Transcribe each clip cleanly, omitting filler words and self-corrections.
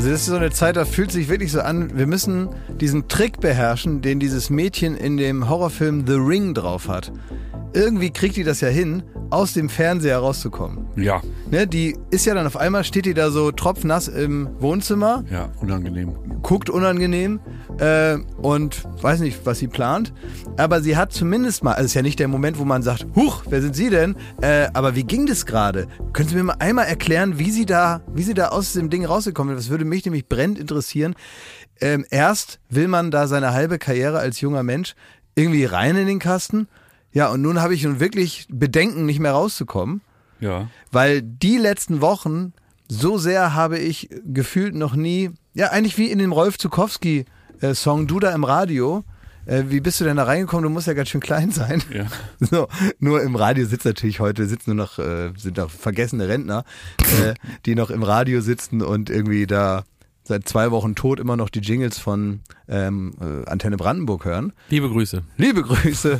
Also das ist so eine Zeit, da fühlt sich wirklich so an, wir müssen diesen Trick beherrschen, den dieses Mädchen in dem Horrorfilm The Ring drauf hat. Irgendwie kriegt die das ja hin, aus dem Fernseher rauszukommen. Ja. Ne, die ist ja dann auf einmal, steht die da so tropfnass im Wohnzimmer. Ja, unangenehm. Guckt unangenehm und weiß nicht, was sie plant. Aber sie hat zumindest mal, also es ist ja nicht der Moment, wo man sagt, huch, wer sind Sie denn? Aber wie ging das gerade? Können Sie mir mal einmal erklären, wie sie da aus dem Ding rausgekommen sind? Das würde mich nämlich brennend interessieren. Erst will man da seine halbe Karriere als junger Mensch irgendwie rein in den Kasten. Ja, und nun habe ich nun wirklich Bedenken, nicht mehr rauszukommen. Ja. Weil die letzten Wochen, so sehr habe ich gefühlt noch nie, ja, eigentlich wie in dem Rolf Zukowski-Song Du da im Radio. Wie bist du denn da reingekommen? Du musst ja ganz schön klein sein. Ja. So, nur im Radio sitzt natürlich heute, sind noch vergessene Rentner, die noch im Radio sitzen und irgendwie da seit 2 Wochen tot immer noch die Jingles von Antenne Brandenburg hören. Liebe Grüße. Liebe Grüße.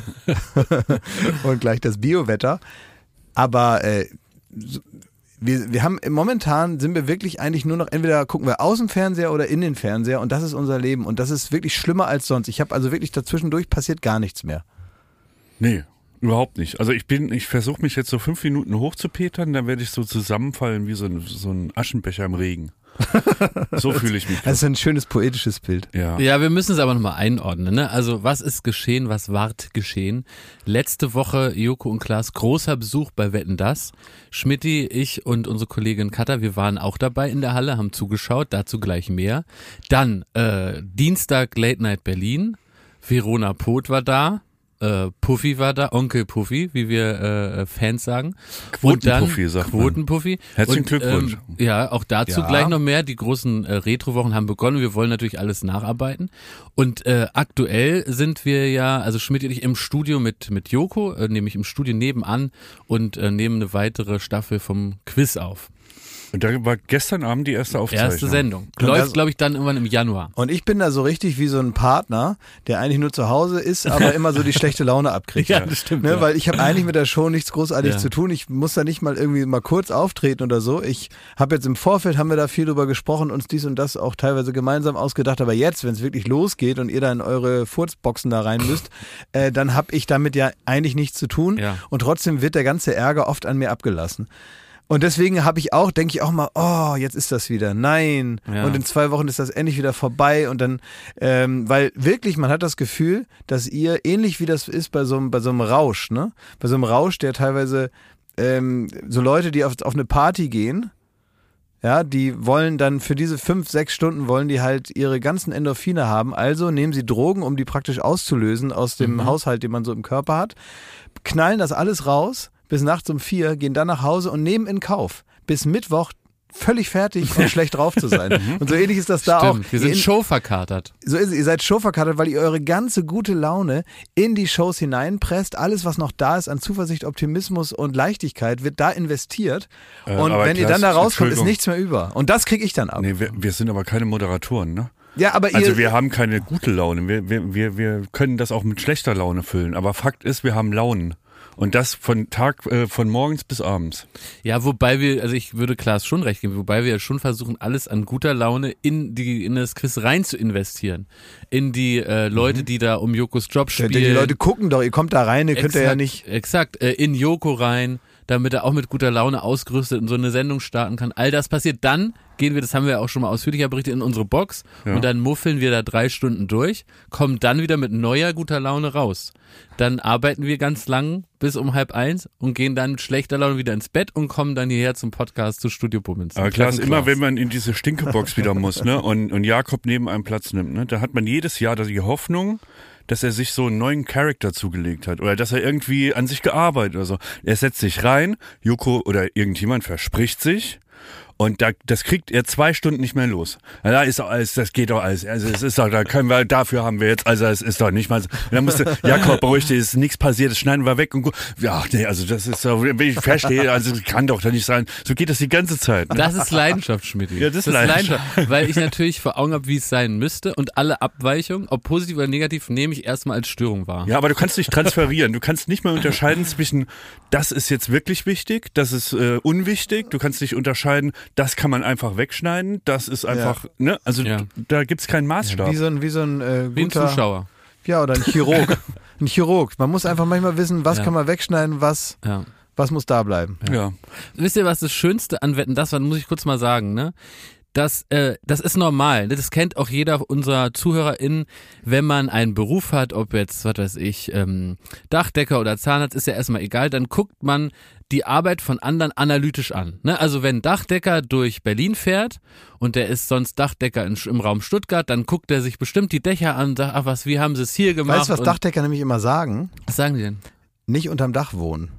Und gleich das Biowetter. Aber wir haben momentan sind wir wirklich eigentlich nur noch, entweder gucken wir aus dem Fernseher oder in den Fernseher und das ist unser Leben. Und das ist wirklich schlimmer als sonst. Ich habe also wirklich dazwischendurch passiert gar nichts mehr. Nee. Überhaupt nicht. Also ich versuche mich jetzt so 5 Minuten hochzupetern, dann werde ich so zusammenfallen wie so ein Aschenbecher im Regen. So fühle ich mich. Das ist ein schönes poetisches Bild. Ja, wir müssen es aber nochmal einordnen. Ne? Also was ist geschehen, was ward geschehen? Letzte Woche Joko und Klaas, großer Besuch bei Wetten, dass. Schmidti, ich und unsere Kollegin Katha, wir waren auch dabei in der Halle, haben zugeschaut, dazu gleich mehr. Dann Dienstag Late Night Berlin, Verona Poth war da. Puffy war da, Onkel Puffy, wie wir Fans sagen. Quotenpuffy, sagt man. Quotenpuffy. Herzlichen Glückwunsch. Ja, auch dazu gleich noch mehr. Die großen Retro-Wochen haben begonnen. Wir wollen natürlich alles nacharbeiten. Und aktuell sind wir ja, also Schmidt und ich im Studio mit Joko, nämlich im Studio nebenan und nehmen eine weitere Staffel vom Quiz auf. Und da war gestern Abend die erste Aufzeichnung. Erste Sendung. Läuft, glaube ich, dann irgendwann im Januar. Und ich bin da so richtig wie so ein Partner, der eigentlich nur zu Hause ist, aber immer so die schlechte Laune abkriegt. Ja, das stimmt. Ne? Ja. Weil ich habe eigentlich mit der Show nichts großartig zu tun. Ich muss da nicht mal irgendwie mal kurz auftreten oder so. Ich habe jetzt im Vorfeld, haben wir da viel drüber gesprochen, uns dies und das auch teilweise gemeinsam ausgedacht. Aber jetzt, wenn es wirklich losgeht und ihr da in eure Furzboxen da rein müsst, dann habe ich damit ja eigentlich nichts zu tun. Ja. Und trotzdem wird der ganze Ärger oft an mir abgelassen. Und deswegen denke ich auch mal, oh, jetzt ist das wieder, nein. Ja. Und in 2 Wochen ist das endlich wieder vorbei. Und dann, weil wirklich, man hat das Gefühl, dass ihr, ähnlich wie das ist bei so einem Rausch, ne? Bei so einem Rausch, der teilweise, so Leute, die auf eine Party gehen, ja, die wollen dann für diese 5-6 Stunden wollen die halt ihre ganzen Endorphine haben. Also nehmen sie Drogen, um die praktisch auszulösen aus dem Haushalt, den man so im Körper hat, knallen das alles raus, bis nachts um 4, gehen dann nach Hause und nehmen in Kauf, bis Mittwoch völlig fertig und schlecht drauf zu sein. Und so ähnlich ist das da auch. Wir sind showverkatert. So ist es, ihr seid showverkatert, weil ihr eure ganze gute Laune in die Shows hineinpresst. Alles, was noch da ist an Zuversicht, Optimismus und Leichtigkeit, wird da investiert. Und wenn ihr dann da rauskommt, ist nichts mehr über. Und das kriege ich dann ab. Nee, wir sind aber keine Moderatoren, ne? Ja, aber also wir haben keine gute Laune. Wir können das auch mit schlechter Laune füllen. Aber Fakt ist, wir haben Launen. Und das von morgens bis abends. Ja, wobei ich würde Klaas schon recht geben, wobei wir ja schon versuchen, alles an guter Laune in das Quiz rein zu investieren. In die Leute, die da um Jokos Job spielen. Die Leute gucken doch, ihr kommt da rein, ihr könnt ja nicht. Exakt, in Joko rein, damit er auch mit guter Laune ausgerüstet in so eine Sendung starten kann. All das passiert, dann gehen wir, das haben wir ja auch schon mal ausführlicher berichtet, in unsere Box und dann muffeln wir da 3 Stunden durch, kommen dann wieder mit neuer guter Laune raus. Dann arbeiten wir ganz lang bis um 12:30 und gehen dann mit schlechter Laune wieder ins Bett und kommen dann hierher zum Podcast zu Studio Bummens. Aber klar, immer wenn man in diese Stinkebox wieder muss, ne, und Jakob neben einem Platz nimmt, ne, da hat man jedes Jahr die Hoffnung, dass er sich so einen neuen Charakter zugelegt hat oder dass er irgendwie an sich gearbeitet oder so. Er setzt sich rein, Joko oder irgendjemand verspricht sich und das kriegt er 2 Stunden nicht mehr los. Da ist doch alles, das geht doch alles. Also es ist doch, dafür haben wir jetzt, also es ist doch nicht mal so. Und dann musste Jakob beruhig dich, ist nichts passiert, das schneiden wir weg und gut. Ja, nee, also das ist doch, wenn ich verstehe, also kann doch nicht sein. So geht das die ganze Zeit. Ne? Das ist Leidenschaft, Schmidt. Ja, das ist Leidenschaft. Weil ich natürlich vor Augen habe, wie es sein müsste und alle Abweichungen, ob positiv oder negativ, nehme ich erstmal als Störung wahr. Ja, aber du kannst nicht transferieren. Du kannst nicht mehr unterscheiden zwischen, das ist jetzt wirklich wichtig, das ist unwichtig. Du kannst nicht unterscheiden, das kann man einfach wegschneiden, das ist einfach, ne, also da gibt's keinen Maßstab. Wie so ein Wie ein Zuschauer. Ja, oder ein Chirurg. Ein Chirurg. Man muss einfach manchmal wissen, was kann man wegschneiden, was muss da bleiben. Ja. Wisst ihr, was das Schönste an Wetten, das war, muss ich kurz mal sagen, ne? Das ist normal. Das kennt auch jeder unserer ZuhörerInnen, wenn man einen Beruf hat, ob jetzt, was weiß ich, Dachdecker oder Zahnarzt, ist ja erstmal egal, dann guckt man die Arbeit von anderen analytisch an. Ne? Also wenn ein Dachdecker durch Berlin fährt und der ist sonst Dachdecker im Raum Stuttgart, dann guckt er sich bestimmt die Dächer an und sagt, ach was, wie haben sie es hier gemacht? Weißt du, was Dachdecker nämlich immer sagen? Was sagen die denn? Nicht unterm Dach wohnen.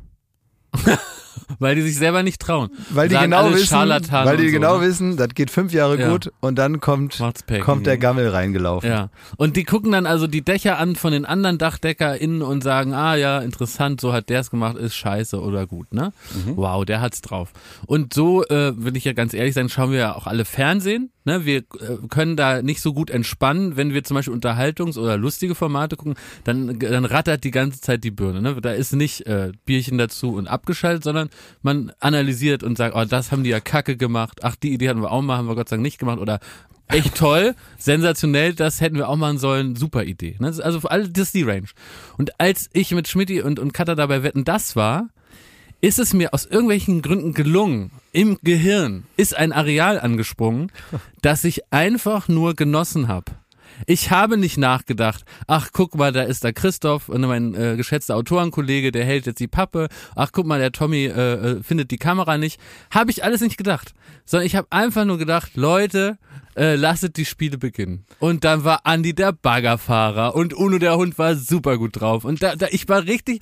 Weil die sich selber nicht trauen. Weil die Sagen genau alle wissen, Scharlatane und so, wissen, das geht 5 Jahre gut und dann kommt der Gammel reingelaufen. Ja. Und die gucken dann also die Dächer an von den anderen DachdeckerInnen und sagen, ah ja, interessant, so hat der es gemacht, ist scheiße oder gut, ne? Wow, der hat's drauf. Und so, will ich ja ganz ehrlich sein, schauen wir ja auch alle Fernsehen. Ne, wir können da nicht so gut entspannen, wenn wir zum Beispiel Unterhaltungs- oder lustige Formate gucken, dann rattert die ganze Zeit die Birne. Ne? Da ist nicht Bierchen dazu und abgeschaltet, sondern man analysiert und sagt, oh, das haben die ja kacke gemacht, ach, die Idee hatten wir auch mal, haben wir Gott sei Dank nicht gemacht oder echt toll, sensationell, das hätten wir auch machen sollen, super Idee. Ne? Also für alle, das ist die Range. Und als ich mit Schmidti und Katha dabei Wetten, das war, ist es mir aus irgendwelchen Gründen gelungen, im Gehirn ist ein Areal angesprungen, das ich einfach nur genossen habe. Ich habe nicht nachgedacht, ach guck mal, da ist der Christoph, mein geschätzter Autorenkollege, der hält jetzt die Pappe, ach guck mal, der Tommy findet die Kamera nicht. Habe ich alles nicht gedacht, sondern ich habe einfach nur gedacht, Leute, lasset die Spiele beginnen. Und dann war Andi der Baggerfahrer und Uno der Hund war super gut drauf. Und ich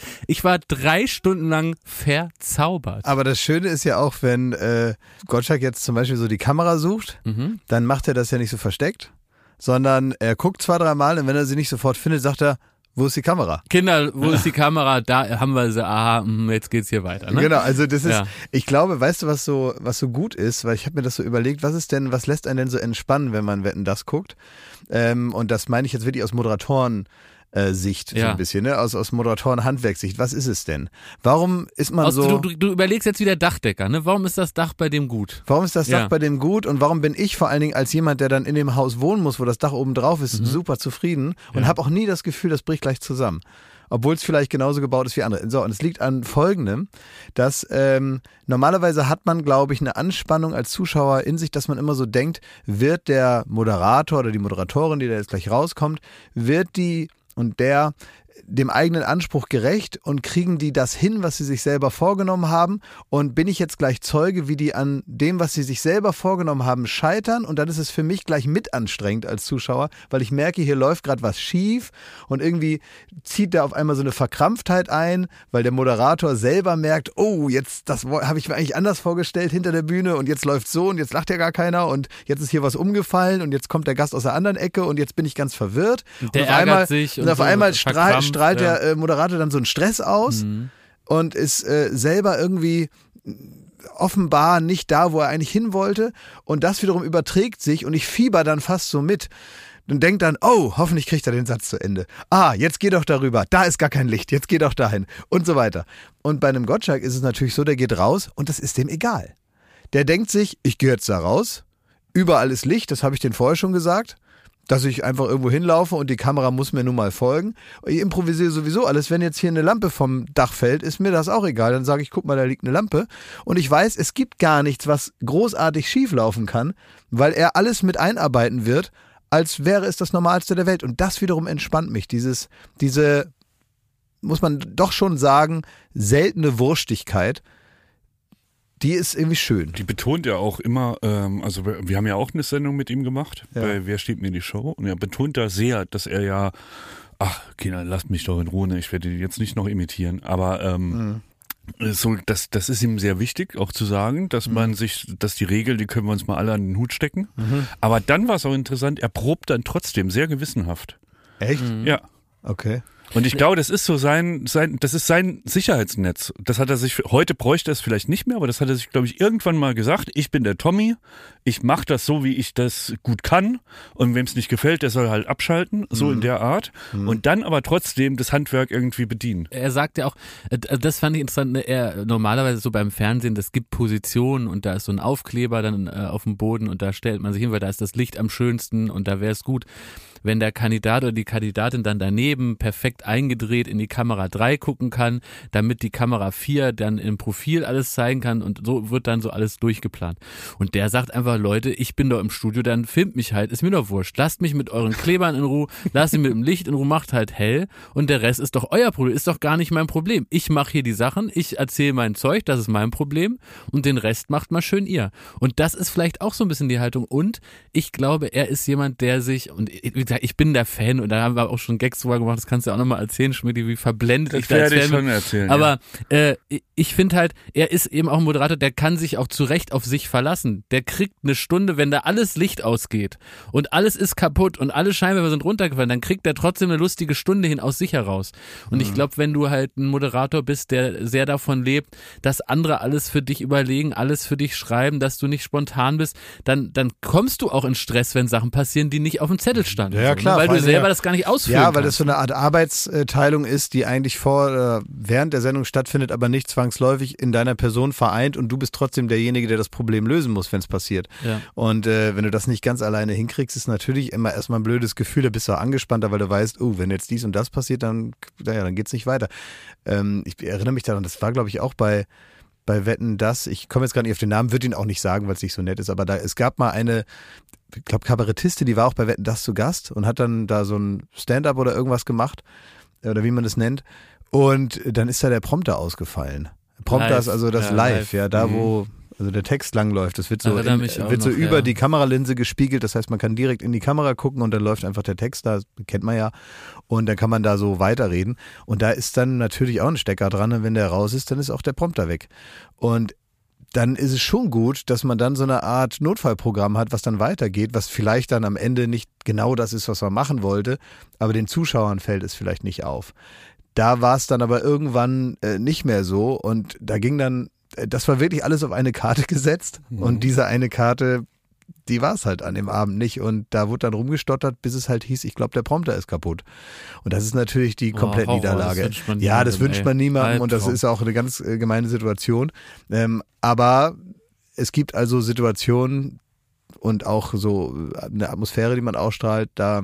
war 3 Stunden lang verzaubert. Aber das Schöne ist ja auch, wenn Gottschalk jetzt zum Beispiel so die Kamera sucht, dann macht er das ja nicht so versteckt, sondern er guckt 2-3 Mal und wenn er sie nicht sofort findet, sagt er, wo ist die Kamera? Kinder, wo ist die Kamera? Da haben wir sie, aha, jetzt geht's hier weiter. Ne? Genau, also das ist, ich glaube, weißt du, was so gut ist, weil ich habe mir das so überlegt, was lässt einen denn so entspannen, wenn man Wetten, das guckt? Und das meine ich jetzt wirklich aus Moderatoren-Sicht so ein bisschen, ne? Aus Moderatoren-Handwerkssicht. Was ist es denn? Warum ist man so... Du überlegst jetzt wieder Dachdecker, ne? Warum ist das Dach bei dem gut? Warum ist das Dach bei dem gut und warum bin ich vor allen Dingen als jemand, der dann in dem Haus wohnen muss, wo das Dach oben drauf ist, super zufrieden und habe auch nie das Gefühl, das bricht gleich zusammen. Obwohl es vielleicht genauso gebaut ist wie andere. So, und es liegt an Folgendem, dass normalerweise hat man, glaube ich, eine Anspannung als Zuschauer in sich, dass man immer so denkt, wird der Moderator oder die Moderatorin, die da jetzt gleich rauskommt, wird die und der dem eigenen Anspruch gerecht und kriegen die das hin, was sie sich selber vorgenommen haben und bin ich jetzt gleich Zeuge, wie die an dem, was sie sich selber vorgenommen haben, scheitern und dann ist es für mich gleich mit anstrengend als Zuschauer, weil ich merke, hier läuft gerade was schief und irgendwie zieht da auf einmal so eine Verkrampftheit ein, weil der Moderator selber merkt, oh, jetzt, das habe ich mir eigentlich anders vorgestellt hinter der Bühne und jetzt läuft so und jetzt lacht ja gar keiner und jetzt ist hier was umgefallen und jetzt kommt der Gast aus der anderen Ecke und jetzt bin ich ganz verwirrt. Der ärgert sich und auf einmal strahlt der Moderator dann so einen Stress aus und ist selber irgendwie offenbar nicht da, wo er eigentlich hin wollte und das wiederum überträgt sich und ich fieber dann fast so mit und denke dann, oh, hoffentlich kriegt er den Satz zu Ende. Ah, jetzt geh doch darüber, da ist gar kein Licht, jetzt geh doch dahin und so weiter. Und bei einem Gottschalk ist es natürlich so, der geht raus und das ist dem egal. Der denkt sich, ich gehe jetzt da raus, überall ist Licht, das habe ich denen vorher schon gesagt, dass ich einfach irgendwo hinlaufe und die Kamera muss mir nun mal folgen. Ich improvisiere sowieso alles. Wenn jetzt hier eine Lampe vom Dach fällt, ist mir das auch egal. Dann sage ich, guck mal, da liegt eine Lampe. Und ich weiß, es gibt gar nichts, was großartig schief laufen kann, weil er alles mit einarbeiten wird, als wäre es das Normalste der Welt. Und das wiederum entspannt mich. Diese, muss man doch schon sagen, seltene Wurstigkeit, die ist irgendwie schön. Die betont ja auch immer, also wir haben ja auch eine Sendung mit ihm gemacht, bei Wer steht mir die Show? Und er betont da sehr, dass er ja, ach Kinder, lasst mich doch in Ruhe, ich werde die jetzt nicht noch imitieren, aber so, das ist ihm sehr wichtig, auch zu sagen, dass dass die Regel, die können wir uns mal alle an den Hut stecken. Aber dann war es auch interessant, er probt dann trotzdem sehr gewissenhaft. Echt? Ja. Okay. Und ich glaube, das ist so das ist sein Sicherheitsnetz. Das hat er sich, heute bräuchte er es vielleicht nicht mehr, aber das hat er sich, glaube ich, irgendwann mal gesagt. Ich bin der Tommy, ich mache das so, wie ich das gut kann. Und wem es nicht gefällt, der soll halt abschalten, so in der Art. Und dann aber trotzdem das Handwerk irgendwie bedienen. Er sagt ja auch, das fand ich interessant, er normalerweise so beim Fernsehen, das gibt Positionen und da ist so ein Aufkleber dann auf dem Boden und da stellt man sich hin, weil da ist das Licht am schönsten und da wäre es gut, wenn der Kandidat oder die Kandidatin dann daneben perfekt eingedreht in die Kamera 3 gucken kann, damit die Kamera 4 dann im Profil alles zeigen kann und so wird dann so alles durchgeplant. Und der sagt einfach, Leute, ich bin doch im Studio, dann filmt mich halt, ist mir doch wurscht. Lasst mich mit euren Klebern in Ruhe, lasst mich mit dem Licht in Ruhe, macht halt hell und der Rest ist doch euer Problem, ist doch gar nicht mein Problem. Ich mache hier die Sachen, ich erzähle mein Zeug, das ist mein Problem und den Rest macht mal schön ihr. Und das ist vielleicht auch so ein bisschen die Haltung und ich glaube, er ist jemand, der sich, und wie gesagt, ich bin der Fan und da haben wir auch schon Gags drüber gemacht, das kannst du auch nochmal erzählen, Schmidti, wie verblendet ich da als Fan bin. Schon erzählen, aber ich finde halt, er ist eben auch ein Moderator, der kann sich auch zu Recht auf sich verlassen. Der kriegt eine Stunde, wenn da alles Licht ausgeht und alles ist kaputt und alle Scheinwerfer sind runtergefallen, dann kriegt er trotzdem eine lustige Stunde hin aus sich heraus. Und ich glaube, wenn du halt ein Moderator bist, der sehr davon lebt, dass andere alles für dich überlegen, alles für dich schreiben, dass du nicht spontan bist, dann kommst du auch in Stress, wenn Sachen passieren, die nicht auf dem Zettel standen. Ja, klar. Weil du selber das gar nicht ausführen kannst. Ja, weil das so eine Art Arbeitsteilung ist, die eigentlich während der Sendung stattfindet, aber nicht zwangsläufig in deiner Person vereint und du bist trotzdem derjenige, der das Problem lösen muss, wenn es passiert. Ja. Und wenn du das nicht ganz alleine hinkriegst, ist natürlich immer erstmal ein blödes Gefühl, da bist du angespannter, weil du weißt, wenn jetzt dies und das passiert, dann geht's nicht weiter. Ich erinnere mich daran, das war glaube ich auch bei Wetten, dass, ich komme jetzt gar nicht auf den Namen, würde ihn auch nicht sagen, weil es nicht so nett ist, aber es gab mal eine, ich glaube, Kabarettistin, die war auch bei Wetten, dass zu Gast und hat dann da so ein Stand-up oder irgendwas gemacht, oder wie man das nennt, und dann ist da der Prompter ausgefallen. Prompter Live. ist also das Ja, Live, ja, da Mhm. wo also der Text langläuft, das wird so, Erinnere mich auch noch, über ja. die Kameralinse gespiegelt, das heißt, man kann direkt in die Kamera gucken und dann läuft einfach der Text da, kennt man ja, und dann kann man da so weiterreden und da ist dann natürlich auch ein Stecker dran und wenn der raus ist, dann ist auch der Prompter weg und dann ist es schon gut, dass man dann so eine Art Notfallprogramm hat, was dann weitergeht, was vielleicht dann am Ende nicht genau das ist, was man machen wollte, aber den Zuschauern fällt es vielleicht nicht auf. Da war es dann aber irgendwann nicht mehr so und da ging dann, das war wirklich alles auf eine Karte gesetzt und diese eine Karte, die war es halt an dem Abend nicht und da wurde dann rumgestottert, bis es halt hieß, ich glaube, der Prompter ist kaputt. Und das ist natürlich die komplette Niederlage. Das wünscht man niemandem und das ist auch eine ganz gemeine Situation. Aber es gibt also Situationen und auch so eine Atmosphäre, die man ausstrahlt, da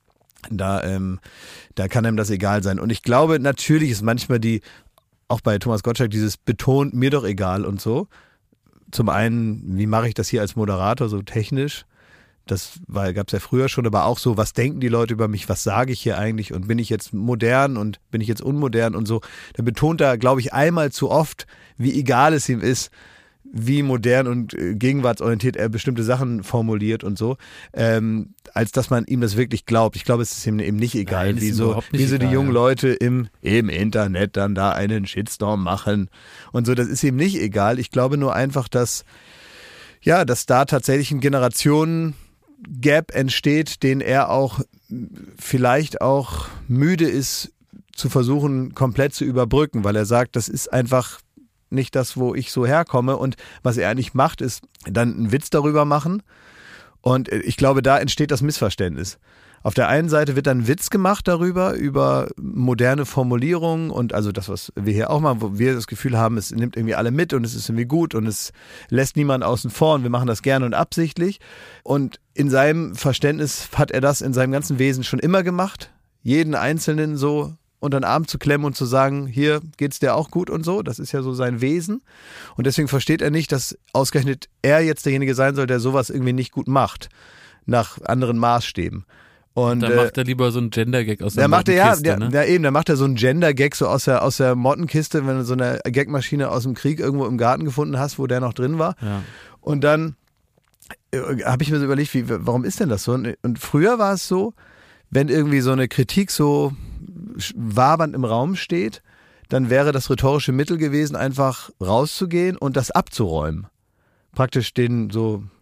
kann einem das egal sein. Und ich glaube, natürlich ist manchmal auch bei Thomas Gottschalk dieses betont, mir doch egal und so. Zum einen, wie mache ich das hier als Moderator so technisch? Das gab es ja früher schon, aber auch so, was denken die Leute über mich, was sage ich hier eigentlich und bin ich jetzt modern und bin ich jetzt unmodern und so. Da betont er, glaube ich, einmal zu oft, wie egal es ihm ist, wie modern und gegenwartsorientiert er bestimmte Sachen formuliert und so, als dass man ihm das wirklich glaubt. Ich glaube, es ist ihm eben nicht egal, Nein, wie so die jungen Leute im Internet dann da einen Shitstorm machen und so. Das ist ihm nicht egal. Ich glaube nur einfach, dass da tatsächlich ein Generationen-Gap entsteht, den er auch vielleicht auch müde ist zu versuchen, komplett zu überbrücken, weil er sagt, das ist einfach nicht das, wo ich so herkomme und was er eigentlich macht, ist dann einen Witz darüber machen und ich glaube, da entsteht das Missverständnis. Auf der einen Seite wird dann ein Witz gemacht über moderne Formulierungen und also das, was wir hier auch machen, wo wir das Gefühl haben, es nimmt irgendwie alle mit und es ist irgendwie gut und es lässt niemand außen vor und wir machen das gerne und absichtlich und in seinem Verständnis hat er das in seinem ganzen Wesen schon immer gemacht, jeden Einzelnen so unter den Arm zu klemmen und zu sagen, hier geht's dir auch gut und so, das ist ja so sein Wesen und deswegen versteht er nicht, dass ausgerechnet er jetzt derjenige sein soll, der sowas irgendwie nicht gut macht, nach anderen Maßstäben. Und dann macht er lieber so einen Gender-Gag aus der Mottenkiste. Ne? Dann macht er so einen Gender-Gag so aus der Mottenkiste, wenn du so eine Gagmaschine aus dem Krieg irgendwo im Garten gefunden hast, wo der noch drin war. Ja. Und dann habe ich mir so überlegt, warum ist denn das so? Und früher war es so, wenn irgendwie so eine Kritik so wabernd im Raum steht, dann wäre das rhetorische Mittel gewesen, einfach rauszugehen und das abzuräumen. Praktisch den so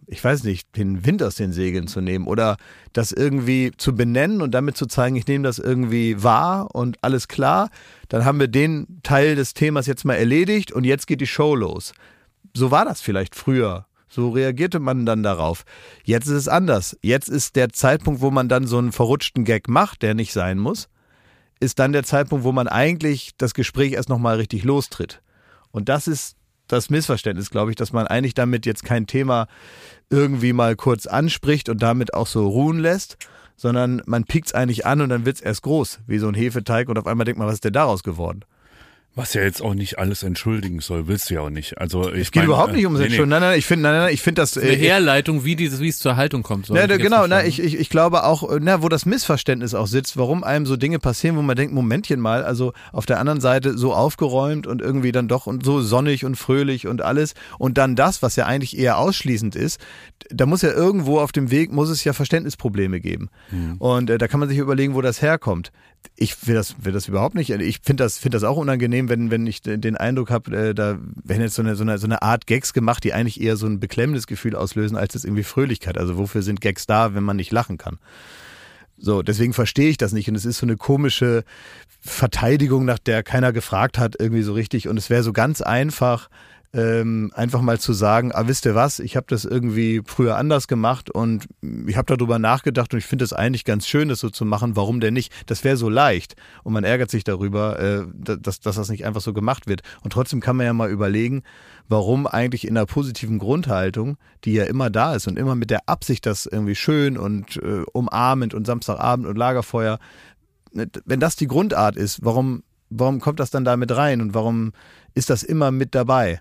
ich weiß nicht, den Wind aus den Segeln zu nehmen oder das irgendwie zu benennen und damit zu zeigen, ich nehme das irgendwie wahr und alles klar, dann haben wir den Teil des Themas jetzt mal erledigt und jetzt geht die Show los. So war das vielleicht früher. So reagierte man dann darauf. Jetzt ist es anders. Jetzt ist der Zeitpunkt, wo man dann so einen verrutschten Gag macht, der nicht sein muss, ist dann der Zeitpunkt, wo man eigentlich das Gespräch erst nochmal richtig lostritt. Und das ist das Missverständnis, glaube ich, dass man eigentlich damit jetzt kein Thema irgendwie mal kurz anspricht und damit auch so ruhen lässt, sondern man piekt es eigentlich an und dann wird es erst groß, wie so ein Hefeteig und auf einmal denkt man, was ist denn daraus geworden? Was ja jetzt auch nicht alles entschuldigen soll, willst du ja auch nicht. Also es geht überhaupt nicht ums Entschuldigen. Nein, ich finde das eine Herleitung, wie es zur Haltung kommt. So genau, ich glaube auch, wo das Missverständnis auch sitzt, warum einem so Dinge passieren, wo man denkt, Momentchen mal, also auf der anderen Seite so aufgeräumt und irgendwie dann doch und so sonnig und fröhlich und alles und dann das, was ja eigentlich eher ausschließend ist, da muss ja irgendwo auf dem Weg, muss es ja Verständnisprobleme geben. Und da kann man sich überlegen, wo das herkommt. Ich will das überhaupt nicht. Ich finde das auch unangenehm, wenn ich den Eindruck habe, da werden jetzt so eine Art Gags gemacht, die eigentlich eher so ein beklemmendes Gefühl auslösen, als jetzt irgendwie Fröhlichkeit. Also wofür sind Gags da, wenn man nicht lachen kann? So, deswegen verstehe ich das nicht. Und es ist so eine komische Verteidigung, nach der keiner gefragt hat, irgendwie so richtig. Und es wäre so ganz einfach mal zu sagen, wisst ihr was, ich habe das irgendwie früher anders gemacht und ich habe darüber nachgedacht und ich finde es eigentlich ganz schön, das so zu machen, warum denn nicht? Das wäre so leicht und man ärgert sich darüber, dass das nicht einfach so gemacht wird. Und trotzdem kann man ja mal überlegen, warum eigentlich in einer positiven Grundhaltung, die ja immer da ist und immer mit der Absicht, das irgendwie schön und umarmend und Samstagabend und Lagerfeuer, wenn das die Grundart ist, warum kommt das dann da mit rein und warum ist das immer mit dabei?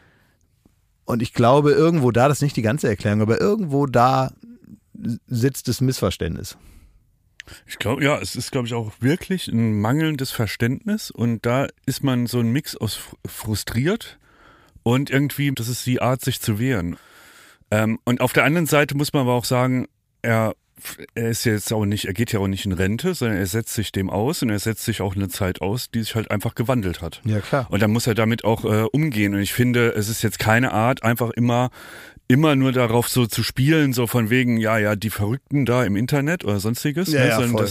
Und ich glaube, irgendwo da, das ist nicht die ganze Erklärung, aber irgendwo da sitzt das Missverständnis. Ich glaube, ja, es ist, glaube ich, auch wirklich ein mangelndes Verständnis und da ist man so ein Mix aus frustriert und irgendwie, das ist die Art, sich zu wehren. Und auf der anderen Seite muss man aber auch sagen, er ist jetzt auch nicht, er geht ja auch nicht in Rente, sondern er setzt sich dem aus und er setzt sich auch eine Zeit aus, die sich halt einfach gewandelt hat. Ja, klar. Und dann muss er damit auch umgehen. Und ich finde, es ist jetzt keine Art, einfach immer nur darauf so zu spielen, so von wegen, ja, die Verrückten da im Internet oder sonstiges. Ja, ne? ja, voll.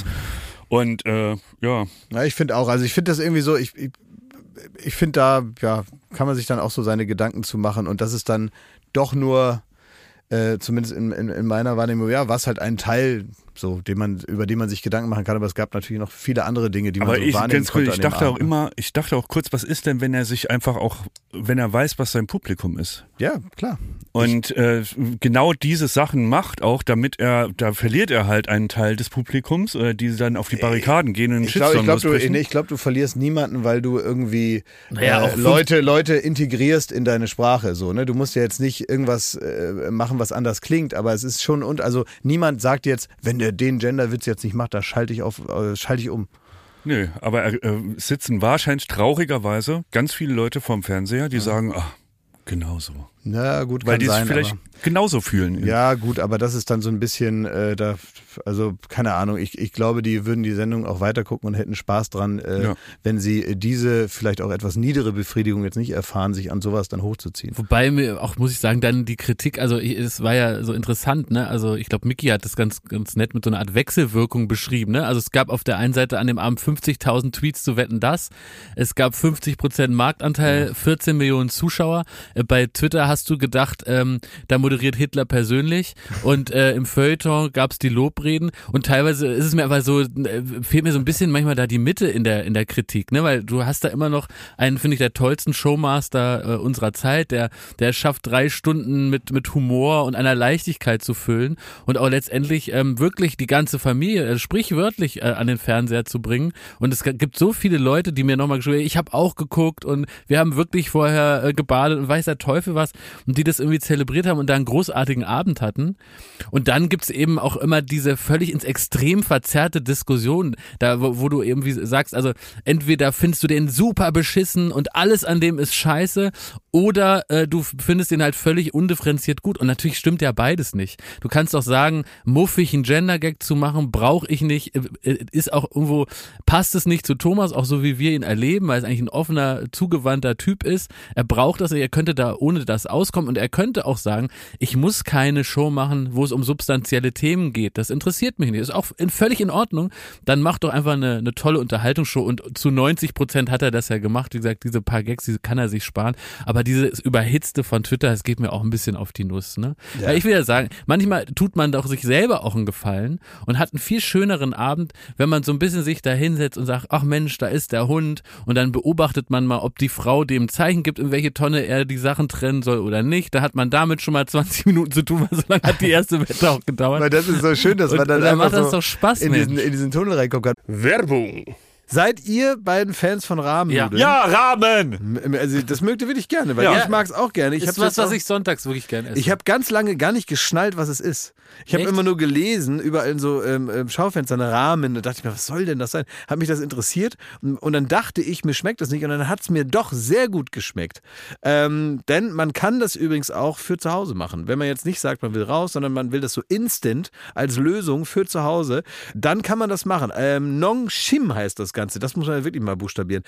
Ja. Ja, ich finde auch, also ich finde das irgendwie so, ich finde da, ja, kann man sich dann auch so seine Gedanken zu machen und das ist dann doch nur zumindest in meiner Wahrnehmung, ja, was halt ein Teil, so, über den man sich Gedanken machen kann, aber es gab natürlich noch viele andere Dinge, die man so wahrnehmen konnte. Ich dachte auch kurz, was ist denn, wenn er sich einfach auch, wenn er weiß, was sein Publikum ist? Ja, klar. Und genau diese Sachen macht auch, da verliert er halt einen Teil des Publikums, die dann auf die Barrikaden gehen und einen Shitstorm losbrechen. Ich glaube, du verlierst niemanden, weil du irgendwie Leute integrierst in deine Sprache, so, ne? Du musst ja jetzt nicht irgendwas machen, was anders klingt, aber es ist schon, und also niemand sagt jetzt, wenn der den Genderwitz jetzt nicht macht, da schalte ich um. Nö, aber sitzen wahrscheinlich traurigerweise ganz viele Leute vorm Fernseher, die sagen, genauso. Na gut, weil kann die sein, sich vielleicht genauso fühlen. Ja gut, aber das ist dann so ein bisschen, also keine Ahnung, ich glaube, die würden die Sendung auch weiter gucken und hätten Spaß dran, wenn sie diese vielleicht auch etwas niedere Befriedigung jetzt nicht erfahren, sich an sowas dann hochzuziehen. Wobei mir auch, muss ich sagen, dann die Kritik, also es war ja so interessant, ne? Also ich glaube, Micky hat das ganz, ganz nett mit so einer Art Wechselwirkung beschrieben, ne? Also es gab auf der einen Seite an dem Abend 50.000 Tweets zu Wetten, dass. Es gab 50% Marktanteil, 14 Millionen Zuschauer. Bei Twitter hast du gedacht, da moderiert Hitler persönlich und im Feuilleton gab es die Lobreden und teilweise ist es mir aber so, fehlt mir so ein bisschen manchmal da die Mitte in der Kritik, ne, weil du hast da immer noch einen, finde ich, der tollsten Showmaster unserer Zeit, der schafft 3 Stunden mit Humor und einer Leichtigkeit zu füllen und auch letztendlich wirklich die ganze Familie sprichwörtlich an den Fernseher zu bringen und es gibt so viele Leute, die mir nochmal geschrieben haben, ich habe auch geguckt und wir haben wirklich vorher gebadet und weiß der Teufel was und die das irgendwie zelebriert haben und da einen großartigen Abend hatten. Und dann gibt's eben auch immer diese völlig ins Extrem verzerrte Diskussion, da wo du irgendwie sagst, also entweder findest du den super beschissen und alles an dem ist scheiße oder du findest den halt völlig undifferenziert gut. Und natürlich stimmt ja beides nicht. Du kannst doch sagen, muffig einen Gender-Gag zu machen, brauche ich nicht, ist auch irgendwo, passt es nicht zu Thomas, auch so wie wir ihn erleben, weil es eigentlich ein offener, zugewandter Typ ist. Er braucht das, er könnte da ohne das auskommen und er könnte auch sagen, ich muss keine Show machen, wo es um substanzielle Themen geht. Das interessiert mich nicht. Ist auch völlig in Ordnung. Dann mach doch einfach eine tolle Unterhaltungsshow und zu 90% hat er das ja gemacht. Wie gesagt, diese paar Gags, diese kann er sich sparen. Aber dieses Überhitzte von Twitter, das geht mir auch ein bisschen auf die Nuss. Ne? Ja. Weil ich will ja sagen, manchmal tut man doch sich selber auch einen Gefallen und hat einen viel schöneren Abend, wenn man so ein bisschen sich da hinsetzt und sagt, ach Mensch, da ist der Hund und dann beobachtet man mal, ob die Frau dem Zeichen gibt, in welche Tonne er die Sachen trennen soll oder nicht. Da hat man damit schon mal 20 Minuten zu tun, weil so lange hat die erste Wette auch gedauert. Weil das ist so schön, dass man dann einfach macht das doch Spaß, in diesen Tunnel reinkommen kann. Werbung. Seid ihr beiden Fans von Rahmennudeln? Ja, Rahmen! Also das mögt ihr wirklich gerne, weil ich mag es auch gerne. Das ist was ich sonntags wirklich gerne esse. Ich habe ganz lange gar nicht geschnallt, was es ist. Ich habe immer nur gelesen, überall in so Schaufenstern Rahmen. Da dachte ich mir, was soll denn das sein? Hat mich das interessiert und dann dachte ich, mir schmeckt das nicht und dann hat es mir doch sehr gut geschmeckt. Denn man kann das übrigens auch für zu Hause machen. Wenn man jetzt nicht sagt, man will raus, sondern man will das so instant als Lösung für zu Hause, dann kann man das machen. Nong Shim heißt das Ganze. Das muss man wirklich mal buchstabieren.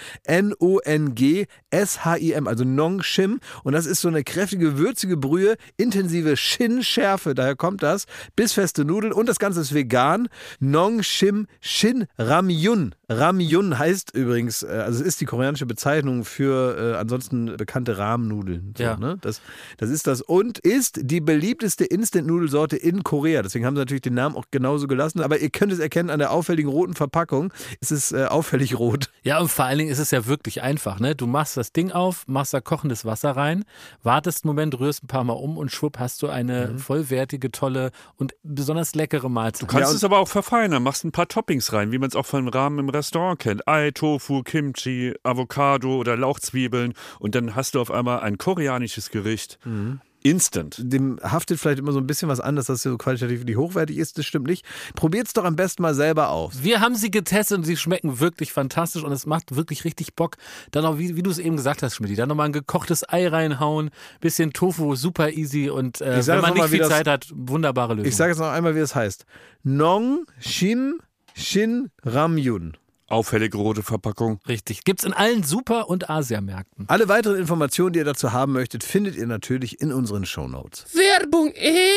Nongshim, also Nong Shim. Und das ist so eine kräftige, würzige Brühe, intensive Shin-Schärfe, daher kommt das. Bissfeste Nudeln und das Ganze ist vegan. Nong Shim Shin Ramyun. Ramyun heißt übrigens, also es ist die koreanische Bezeichnung für ansonsten bekannte Rahmennudeln. So, ja. Ne? Das ist das. Und ist die beliebteste Instant-Nudelsorte in Korea. Deswegen haben sie natürlich den Namen auch genauso gelassen. Aber ihr könnt es erkennen an der auffälligen roten Verpackung. Es ist auffällig rot. Ja, und vor allen Dingen ist es ja wirklich einfach. Ne? Du machst das Ding auf, machst da kochendes Wasser rein, wartest einen Moment, rührst ein paar Mal um und schwupp hast du eine vollwertige, tolle und besonders leckere Mahlzeit. Du kannst es aber auch verfeinern, machst ein paar Toppings rein, wie man es auch von Ramen im Restaurant kennt. Ei, Tofu, Kimchi, Avocado oder Lauchzwiebeln und dann hast du auf einmal ein koreanisches Gericht. Instant. Dem haftet vielleicht immer so ein bisschen was an, dass das so qualitativ nicht hochwertig ist. Das stimmt nicht. Probiert's doch am besten mal selber aus. Wir haben sie getestet und sie schmecken wirklich fantastisch und es macht wirklich richtig Bock. Dann auch, wie du es eben gesagt hast, Schmidt, dann nochmal ein gekochtes Ei reinhauen, bisschen Tofu, super easy und wenn man nicht viel Zeit hat, wunderbare Lösung. Ich sage jetzt noch einmal, wie das heißt. Nong Shim Shin Ramyun. Auffällig rote Verpackung. Richtig. Gibt's in allen Super- und Asiamärkten. Alle weiteren Informationen, die ihr dazu haben möchtet, findet ihr natürlich in unseren Shownotes. Werbung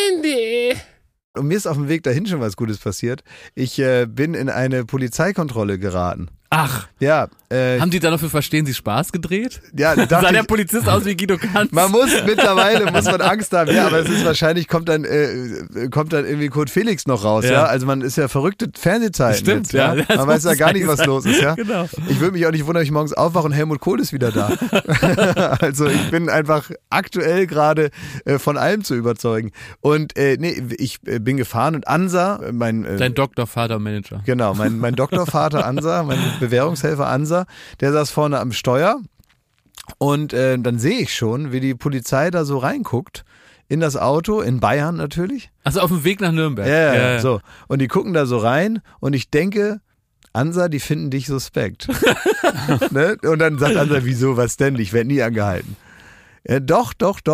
Ende. Und mir ist auf dem Weg dahin schon was Gutes passiert. Ich bin in eine Polizeikontrolle geraten. Ach, ja. Haben die da noch für Verstehen Sie Spaß gedreht? Ja, sah der Polizist aus wie Guido Kanz? Mittlerweile muss man Angst haben, ja, aber es ist wahrscheinlich, kommt dann irgendwie Kurt Felix noch raus, ja. Also man ist ja verrückte Fernsehzeiten. Stimmt, jetzt, ja. Man weiß ja gar nicht, was los ist, ja. Genau. Ich würde mich auch nicht wundern, wenn ich morgens aufwache und Helmut Kohl ist wieder da. Also ich bin einfach aktuell gerade von allem zu überzeugen. Und ich bin gefahren und Ansa, dein Doktorvater Manager. Genau, mein Doktorvater Ansa, mein Bewährungshelfer Ansa, der saß vorne am Steuer und dann sehe ich schon, wie die Polizei da so reinguckt in das Auto, in Bayern natürlich. Also auf dem Weg nach Nürnberg. Ja, so. Und die gucken da so rein und ich denke, Ansa, die finden dich suspekt. Ne? Und dann sagt Ansa, wieso, was denn? Ich werde nie angehalten. Ja, doch.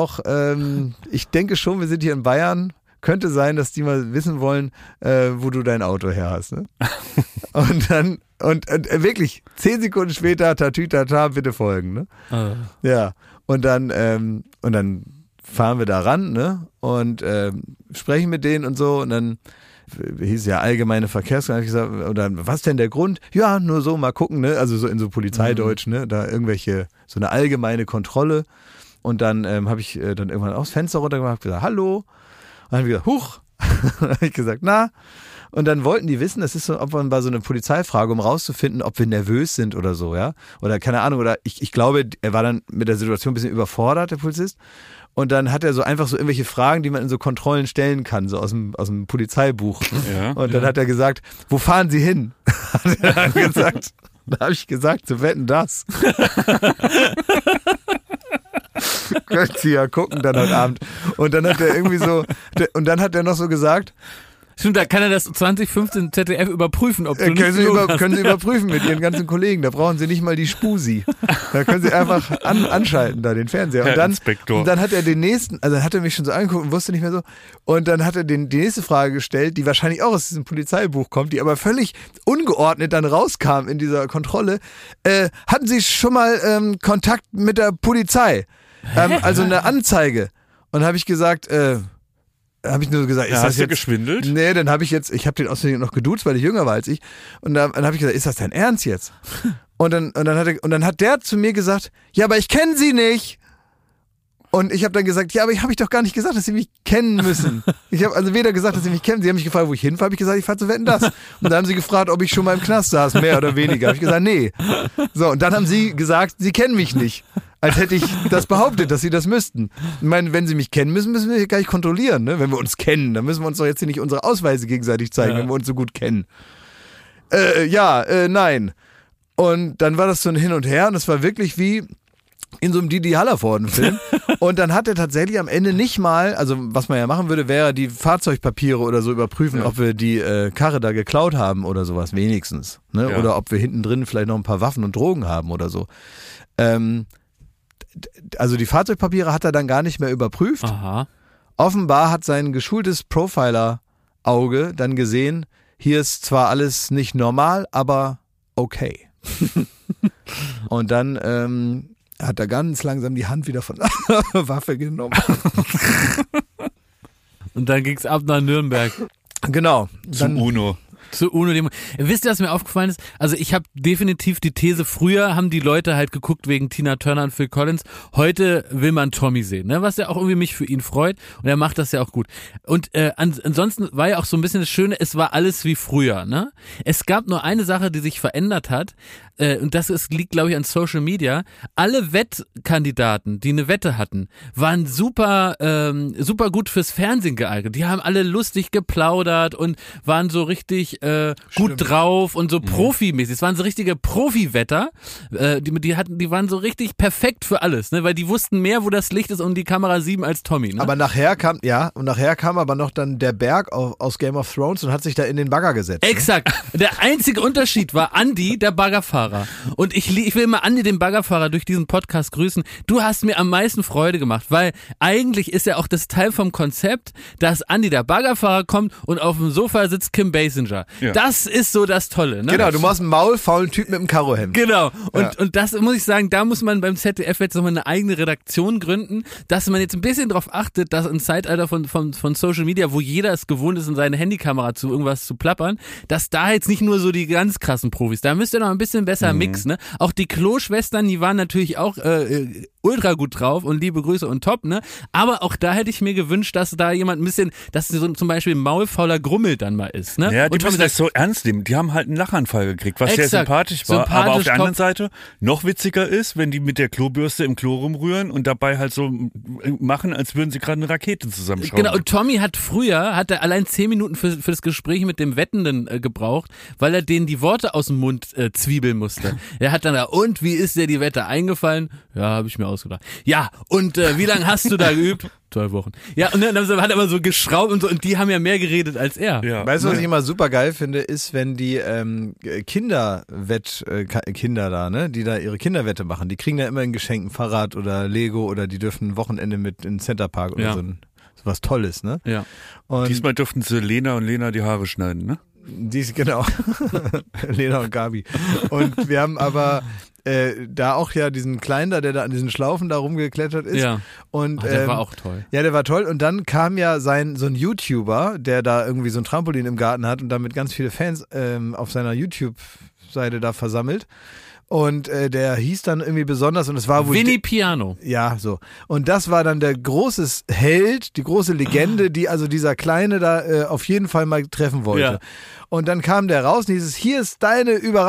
Ich denke schon, wir sind hier in Bayern. Könnte sein, dass die mal wissen wollen, wo du dein Auto her hast. Ne? Und dann, und wirklich, 10 Sekunden später, tatütata, bitte folgen. Ne? Ja, und dann fahren wir da ran, ne? Und sprechen mit denen und so. Und dann hieß ja allgemeine Verkehrsordnung. Ich gesagt, oder was denn der Grund? Ja, nur so, mal gucken, ne? Also so in so Polizeideutsch, ne? Da so eine allgemeine Kontrolle. Und dann habe ich dann irgendwann auch das Fenster runtergemacht, gesagt, hallo. Und dann habe ich gesagt, huch. Dann habe ich gesagt, na. Und dann wollten die wissen, das ist so, ob man bei so einer Polizeifrage, um rauszufinden, ob wir nervös sind oder so, ja. Oder keine Ahnung, oder ich glaube, er war dann mit der Situation ein bisschen überfordert, der Polizist. Und dann hat er so einfach so irgendwelche Fragen, die man in so Kontrollen stellen kann, so aus dem Polizeibuch. Ja, und dann hat er gesagt, wo fahren Sie hin? Hat er dann gesagt. Da habe ich gesagt, zu Wetten, das. Könnt Sie ja gucken dann heute Abend. Und dann hat er irgendwie so, und dann hat er noch so gesagt, stimmt, da kann er das 2015 ZDF überprüfen, ob du können Sie überprüfen mit Ihren ganzen Kollegen. Da brauchen Sie nicht mal die Spusi. Da können Sie einfach anschalten, da den Fernseher. Und dann hat er den nächsten, also hat er mich schon so angeguckt und wusste nicht mehr so. Und dann hat er die nächste Frage gestellt, die wahrscheinlich auch aus diesem Polizeibuch kommt, die aber völlig ungeordnet dann rauskam in dieser Kontrolle. Hatten Sie schon mal Kontakt mit der Polizei? Also eine Anzeige. Und habe ich gesagt, habe ich nur gesagt, ist das hast du jetzt geschwindelt? Nee, dann habe ich habe den außerdem noch geduzt, weil ich jünger war als ich. Und dann habe ich gesagt, ist das dein Ernst jetzt? Und dann hat der zu mir gesagt, ja, aber ich kenne sie nicht. Und ich habe dann gesagt, ja, aber habe ich doch gar nicht gesagt, dass sie mich kennen müssen. Ich habe also weder gesagt, dass sie mich kennen. Sie haben mich gefragt, wo ich hinfahre. Habe ich gesagt, ich fahre zu Wetten, das. Und dann haben sie gefragt, ob ich schon mal im Knast saß, mehr oder weniger. Habe ich gesagt, nee. So, und dann haben sie gesagt, sie kennen mich nicht. Als hätte ich das behauptet, dass sie das müssten. Ich meine, wenn sie mich kennen, müssen wir hier gar nicht kontrollieren. Ne? Wenn wir uns kennen, dann müssen wir uns doch jetzt hier nicht unsere Ausweise gegenseitig zeigen, wenn wir uns so gut kennen. Nein. Und dann war das so ein Hin und Her und es war wirklich wie in so einem Didi Hallervorden-Film. Und dann hat er tatsächlich am Ende nicht mal, also was man ja machen würde, wäre die Fahrzeugpapiere oder so überprüfen, ob wir die Karre da geklaut haben oder sowas wenigstens. Ne? Ja. Oder ob wir hinten drin vielleicht noch ein paar Waffen und Drogen haben oder so. Also die Fahrzeugpapiere hat er dann gar nicht mehr überprüft. Aha. Offenbar hat sein geschultes Profiler-Auge dann gesehen, hier ist zwar alles nicht normal, aber okay. Und dann hat er ganz langsam die Hand wieder von der Waffe genommen. Und dann ging's ab nach Nürnberg. Genau. Zum UNO. Zu UNO. Wisst ihr, was mir aufgefallen ist? Also ich habe definitiv die These, früher haben die Leute halt geguckt wegen Tina Turner und Phil Collins. Heute will man Tommy sehen, ne? Was ja auch irgendwie mich für ihn freut. Und er macht das ja auch gut. Und ansonsten war ja auch so ein bisschen das Schöne, es war alles wie früher, ne? Es gab nur eine Sache, die sich verändert hat. Und das liegt, glaube ich, an Social Media. Alle Wettkandidaten, die eine Wette hatten, waren super gut fürs Fernsehen geeignet. Die haben alle lustig geplaudert und waren so richtig gut drauf und so profimäßig. Es waren so richtige Profi-Wetter. Die waren so richtig perfekt für alles, ne? Weil die wussten mehr, wo das Licht ist und die Kamera 7 als Tommy. Ne? Aber nachher kam aber noch dann der Berg aus Game of Thrones und hat sich da in den Bagger gesetzt. Exakt. Ne? Der einzige Unterschied war Andy, der Baggerfahrer. Und ich will mal Andi, den Baggerfahrer, durch diesen Podcast grüßen. Du hast mir am meisten Freude gemacht, weil eigentlich ist ja auch das Teil vom Konzept, dass Andi, der Baggerfahrer, kommt und auf dem Sofa sitzt Kim Basinger. Ja. Das ist so das Tolle. Ne? Genau, du machst einen maulfaulen Typ mit einem Karohemd. Genau. Und das muss ich sagen, da muss man beim ZDF jetzt nochmal eine eigene Redaktion gründen, dass man jetzt ein bisschen darauf achtet, dass im Zeitalter von Social Media, wo jeder es gewohnt ist, in seine Handykamera zu irgendwas zu plappern, dass da jetzt nicht nur so die ganz krassen Profis, da müsst ihr noch ein bisschen besser Mix, ne? Auch die Klo-Schwestern, die waren natürlich auch ultra gut drauf und liebe Grüße und top, ne? Aber auch da hätte ich mir gewünscht, dass da jemand ein bisschen, dass so zum Beispiel ein maulfauler Grummel dann mal ist, ne? Ja, die müssen das so ernst nehmen. Die haben halt einen Lachanfall gekriegt, was sehr sympathisch war. Aber auf der anderen Seite noch witziger ist, wenn die mit der Klobürste im Klo rumrühren und dabei halt so machen, als würden sie gerade eine Rakete zusammenschrauben. Genau, und Tommy hat allein 10 Minuten für das Gespräch mit dem Wettenden gebraucht, weil er denen die Worte aus dem Mund zwiebeln musste. Er hat dann da, und wie ist dir die Wette eingefallen? Ja, habe ich mir ausgedacht. Ja, und wie lange hast du da geübt? 2 Wochen. Ja, und dann hat er immer so geschraubt und so, und die haben ja mehr geredet als er. Ja. Weißt du, was ich immer super geil finde, ist, wenn die Kinder da, ne, die da ihre Kinderwette machen, die kriegen ja immer ein Geschenk, ein Fahrrad oder Lego oder die dürfen ein Wochenende mit in den Centerpark oder so was Tolles, ne? Ja. Und diesmal durften sie Lena und Lena die Haare schneiden, ne? Genau. Lena und Gabi. Und wir haben aber da auch ja diesen Kleinen da, der da an diesen Schlaufen da rumgeklettert ist. Ja. Und der war auch toll. Ja, der war toll. Und dann kam ja so ein YouTuber, der da irgendwie so ein Trampolin im Garten hat und damit ganz viele Fans auf seiner YouTube-Seite da versammelt. Und der hieß dann irgendwie besonders und es war wohl Vinny Piano. Ja, so. Und das war dann der große Held, die große Legende, die also dieser Kleine da auf jeden Fall mal treffen wollte. Ja. Und dann kam der raus und hieß es, hier ist dein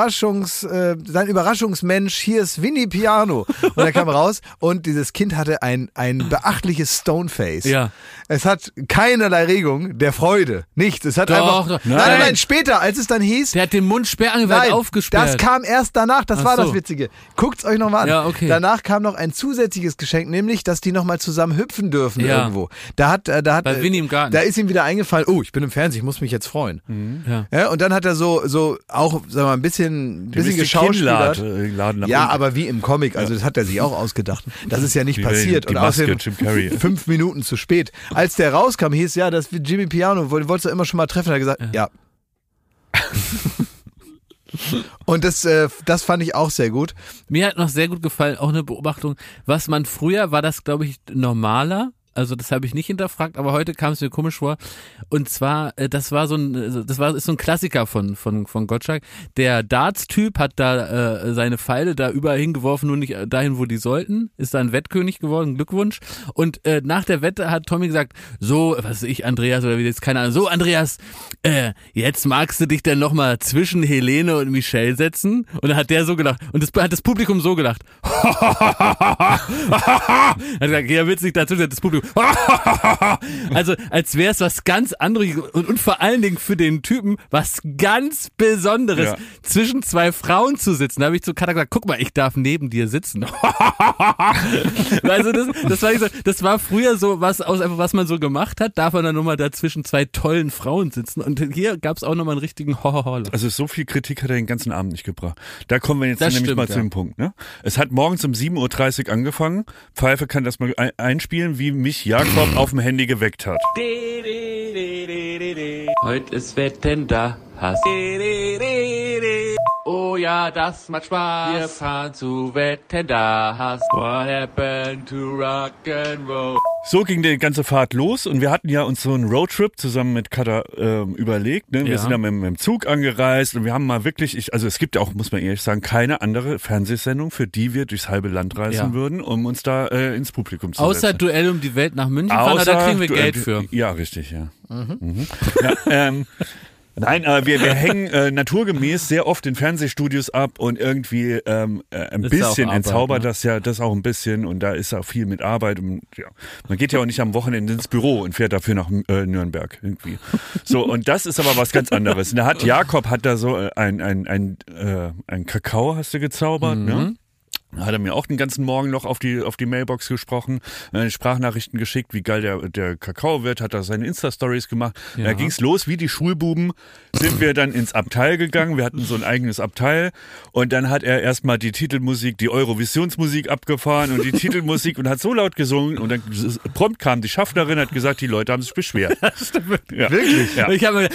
Überraschungsmensch, hier ist Vinny Piano. Und er kam raus und dieses Kind hatte ein beachtliches Stoneface. Ja. Es hat keinerlei Regung der Freude. Nichts. Es hat Doch. einfach. Nein, später, als es dann hieß. Der hat den Mund sperrangelweit aufgesperrt. Das kam erst danach, das war das Witzige. Guckt's euch nochmal an. Ja, okay. Danach kam noch ein zusätzliches Geschenk, nämlich, dass die nochmal zusammen hüpfen dürfen irgendwo. Bei Vinny im Garten. Da ist ihm wieder eingefallen, oh, ich bin im Fernsehen, ich muss mich jetzt freuen. Ja. Ja, und dann hat er so auch, sagen wir mal, ein bisschen geschauspielert. Ja, aber wie im Comic, also das hat er sich auch ausgedacht. Das ist ja nicht passiert. Und außerdem 5 Minuten zu spät. Als der rauskam, hieß ja, dass Jimmy Piano, wolltest du immer schon mal treffen, hat er gesagt, ja. Und das fand ich auch sehr gut. Mir hat noch sehr gut gefallen, auch eine Beobachtung, was man früher, war das glaube ich normaler, also das habe ich nicht hinterfragt, aber heute kam es mir komisch vor. Und zwar, ist so ein Klassiker von Gottschalk. Der Darts-Typ hat da seine Pfeile da überall hingeworfen, nur nicht dahin, wo die sollten. Ist dann Wettkönig geworden, Glückwunsch. Und nach der Wette hat Tommy gesagt, so, was weiß ich, Andreas oder wie jetzt, keine Ahnung, so Andreas, jetzt magst du dich denn nochmal zwischen Helene und Michelle setzen? Und dann hat der so gelacht. Und hat das Publikum so gelacht. Hat gesagt, ja, witzig, dazu das Publikum. Also als wäre es was ganz anderes und vor allen Dingen für den Typen was ganz Besonderes, zwischen zwei Frauen zu sitzen. Da habe ich zu Katha gesagt, guck mal, ich darf neben dir sitzen. Also das war früher so was man so gemacht hat, darf man dann nochmal da zwischen zwei tollen Frauen sitzen und hier gab es auch nochmal einen richtigen Also so viel Kritik hat er den ganzen Abend nicht gebracht. Da kommen wir jetzt nämlich mal zu dem Punkt. Ne? Es hat morgens um 7.30 Uhr angefangen. Pfeife kann das mal einspielen, wie mich Jakob auf dem Handy geweckt hat. Heute ist Wetten, da hast. Oh ja, das macht Spaß. Wir fahren zu Wetten, da hast. What happened to Rock'n'Roll? So ging die ganze Fahrt los und wir hatten ja uns so einen Roadtrip zusammen mit Katha überlegt. Ne? Wir sind dann mit dem Zug angereist und wir haben mal wirklich, also es gibt auch, muss man ehrlich sagen, keine andere Fernsehsendung, für die wir durchs halbe Land reisen würden, um uns da ins Publikum zu setzen. Außer Duell um die Welt nach München, da kriegen wir Geld für. Ja, richtig, ja. Mhm. Ja, nein, wir hängen naturgemäß sehr oft in Fernsehstudios ab und irgendwie ein bisschen entzaubert das auch ein bisschen und da ist auch viel mit Arbeit und man geht ja auch nicht am Wochenende ins Büro und fährt dafür nach Nürnberg irgendwie. So, und das ist aber was ganz anderes. Und da hat Jakob da so ein Kakao hast du gezaubert, ne? Hat er mir auch den ganzen Morgen noch auf die Mailbox gesprochen, Sprachnachrichten geschickt, wie geil der Kakao wird, hat er seine Insta-Stories gemacht. Ja. Da ging's los, wie die Schulbuben, sind wir dann ins Abteil gegangen, wir hatten so ein eigenes Abteil und dann hat er erstmal die Titelmusik, die Eurovisionsmusik abgefahren und die Titelmusik und hat so laut gesungen und dann prompt kam die Schaffnerin, hat gesagt, die Leute haben sich beschwert. Ja. Wirklich? Ja. Ich habe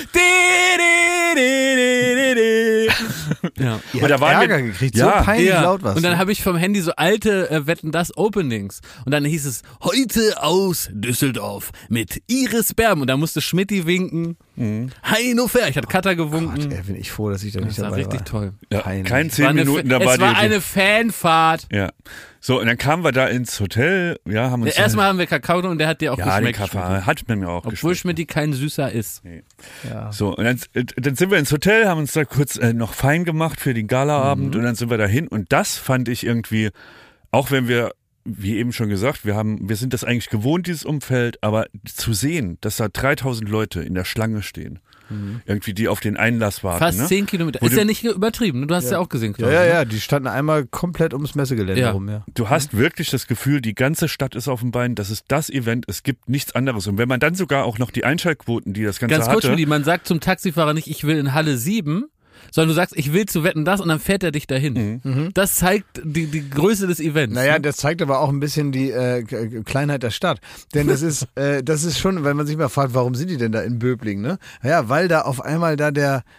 ja. Und da waren Ärger gekriegt, so peinlich laut was. Und dann habe ich vom Handy so alte Wetten, das Openings. Und dann hieß es, heute aus Düsseldorf mit Iris Berben. Und da musste Schmidti winken. Heino Fair. Ich hatte Katha gewunken. Gott, bin ich froh, dass ich da nicht dabei war. Das war richtig toll. Ja, kein 10 Minuten dabei. Es war eine Fanfahrt. Ja. So, und dann kamen wir da ins Hotel. Ja, haben uns erstmal haben wir Kakao und der hat dir auch geschmeckt. Ja, den Kaffee hat mir auch Obwohl Schmidti kein Süßer ist. Nee. Ja. So, und dann sind wir ins Hotel, haben uns da kurz noch fein gemacht für den Galaabend und dann sind wir dahin und das fand ich irgendwie, auch wenn wir, wie eben schon gesagt, wir sind das eigentlich gewohnt, dieses Umfeld, aber zu sehen, dass da 3000 Leute in der Schlange stehen, irgendwie die auf den Einlass warten. Fast 10 Kilometer. Ist ja nicht übertrieben, du hast ja auch gesehen. Ja, die standen einmal komplett ums Messegelände rum. Ja. Du hast wirklich das Gefühl, die ganze Stadt ist auf dem Bein, das ist das Event, es gibt nichts anderes. Und wenn man dann sogar auch noch die Einschaltquoten, die das Ganze hatte. Ganz kurz, man sagt zum Taxifahrer nicht, ich will in Halle 7, sondern du sagst, ich will zu Wetten, das und dann fährt er dich dahin. Das zeigt die Größe des Events. Naja, das zeigt aber auch ein bisschen die Kleinheit der Stadt. Denn das ist schon, wenn man sich mal fragt, warum sind die denn da in Böblingen, ne? Ja, weil da auf einmal da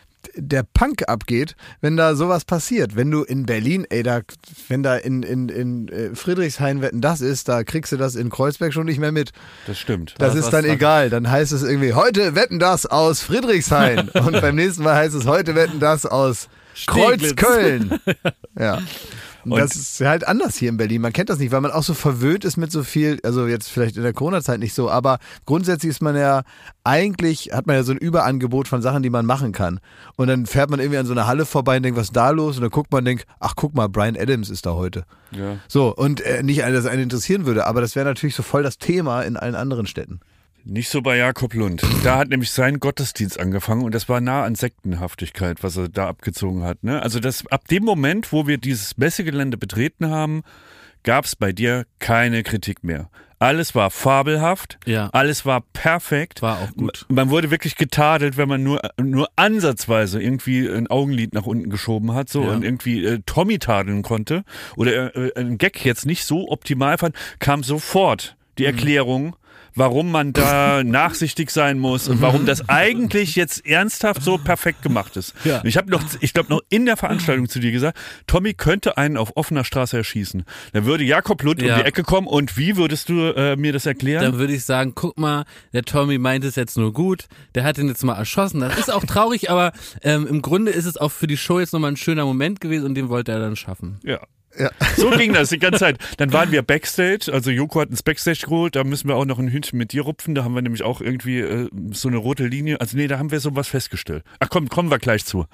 der Punk abgeht, wenn da sowas passiert. Wenn du in Berlin, wenn da in Friedrichshain Wetten, das ist, da kriegst du das in Kreuzberg schon nicht mehr mit. Das stimmt. Das ist dann egal. Dann heißt es irgendwie, heute Wetten, das aus Friedrichshain. Und beim nächsten Mal heißt es, heute Wetten, das aus Kreuzköln. Ja. Und das ist halt anders hier in Berlin. Man kennt das nicht, weil man auch so verwöhnt ist mit so viel, also jetzt vielleicht in der Corona-Zeit nicht so, aber grundsätzlich ist man ja, eigentlich hat man ja so ein Überangebot von Sachen, die man machen kann. Und dann fährt man irgendwie an so einer Halle vorbei und denkt, was ist da los? Und dann guckt man und denkt, ach guck mal, Bryan Adams ist da heute. Ja. So, und nicht, dass einen interessieren würde, aber das wäre natürlich so voll das Thema in allen anderen Städten. Nicht so bei Jakob Lund. Da hat nämlich sein Gottesdienst angefangen und das war nah an Sektenhaftigkeit, was er da abgezogen hat. Ne? Also ab dem Moment, wo wir dieses Messegelände betreten haben, gab es bei dir keine Kritik mehr. Alles war fabelhaft, alles war perfekt. War auch gut. Man wurde wirklich getadelt, wenn man nur ansatzweise irgendwie ein Augenlid nach unten geschoben hat und irgendwie Tommy tadeln konnte oder einen Gag jetzt nicht so optimal fand, kam sofort die Erklärung, warum man da nachsichtig sein muss und warum das eigentlich jetzt ernsthaft so perfekt gemacht ist. Ja. Und ich glaube noch in der Veranstaltung zu dir gesagt, Tommy könnte einen auf offener Straße erschießen. Dann würde Jakob Lund um die Ecke kommen und wie würdest du mir das erklären? Dann würde ich sagen, guck mal, der Tommy meint es jetzt nur gut, der hat ihn jetzt mal erschossen. Das ist auch traurig, aber im Grunde ist es auch für die Show jetzt nochmal ein schöner Moment gewesen und den wollte er dann schaffen. Ja. So ging das die ganze Zeit. Dann waren wir Backstage, also Joko hat ins Backstage geholt, da müssen wir auch noch ein Hühnchen mit dir rupfen, da haben wir nämlich auch irgendwie so eine rote Linie, also nee, da haben wir sowas festgestellt. Ach komm, kommen wir gleich zu.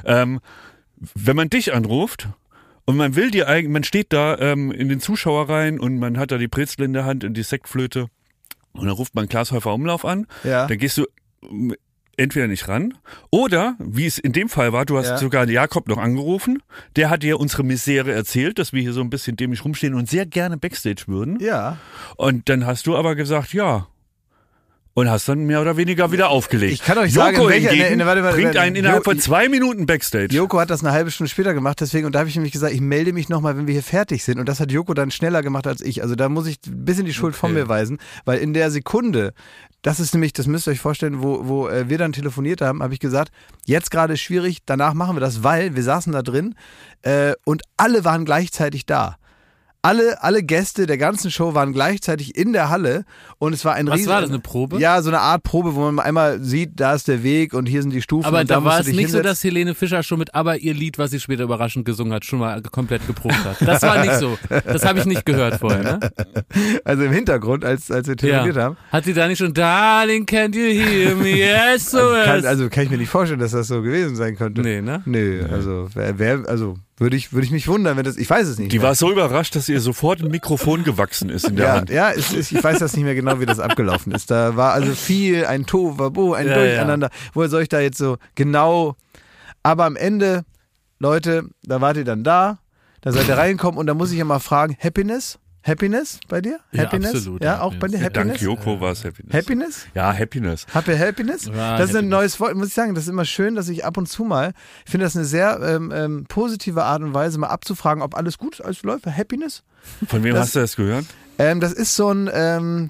Wenn man dich anruft und man will dir eigentlich, man steht da in den Zuschauer rein und man hat da die Brezel in der Hand und die Sektflöte und dann ruft man Klaas Häufer Umlauf an, dann gehst du entweder nicht ran oder, wie es in dem Fall war, du hast sogar Jakob noch angerufen, der hat dir unsere Misere erzählt, dass wir hier so ein bisschen dämlich rumstehen und sehr gerne Backstage würden. Ja. Und dann hast du aber gesagt, ja. Und hast dann mehr oder weniger wieder aufgelegt. Ich kann euch Joko sagen, hingegen warte, bringt einen innerhalb von 2 Minuten Backstage. Joko hat das eine halbe Stunde später gemacht, deswegen, und da habe ich nämlich gesagt, ich melde mich nochmal, wenn wir hier fertig sind. Und das hat Joko dann schneller gemacht als ich. Also da muss ich ein bisschen die Schuld von mir weisen, weil in der Sekunde, das ist nämlich, das müsst ihr euch vorstellen, wo wir dann telefoniert haben, habe ich gesagt, jetzt gerade ist schwierig, danach machen wir das, weil wir saßen da drin und alle waren gleichzeitig da. Alle Gäste der ganzen Show waren gleichzeitig in der Halle und es war ein riesen... Was war das, eine Probe? Ja, so eine Art Probe, wo man einmal sieht, da ist der Weg und hier sind die Stufen. Aber und da war musst es du dich nicht so, hinsetzen. dass Helene Fischer schon mit Aber ihr Lied, was sie später überraschend gesungen hat, schon mal komplett geprobt hat. Das war nicht so. Das habe ich nicht gehört vorher, ne? Also im Hintergrund, als wir telefoniert haben. Hat sie da nicht schon Darling, can't you hear me? Yes, so Kann ich mir nicht vorstellen, dass das so gewesen sein könnte. Nee, ne? Nee, also würde ich mich wundern, wenn das, ich weiß es nicht. Die mehr. war so überrascht, dass ihr sofort ein Mikrofon gewachsen ist in der Hand. Ja, ich weiß das nicht mehr genau, wie das abgelaufen ist. Da war also viel, ein Tohuwabohu, ein Durcheinander. Woher soll ich da jetzt so genau, aber am Ende, Leute, da wart ihr dann da seid ihr reingekommen und da muss ich ja mal fragen, Happiness bei dir? Ja, Happiness? absolut, Ja, auch bei dir Happiness? Dank Joko war es Happiness. Happiness? Ja, Happiness. Happy Happiness? Ja, das ist ein Happiness. neues Wort, muss ich sagen, das ist immer schön, dass ich ab und zu mal, ich finde das eine sehr positive Art und Weise, mal abzufragen, ob alles gut läuft. Happiness? Von wem hast du das gehört? Das ist so ein,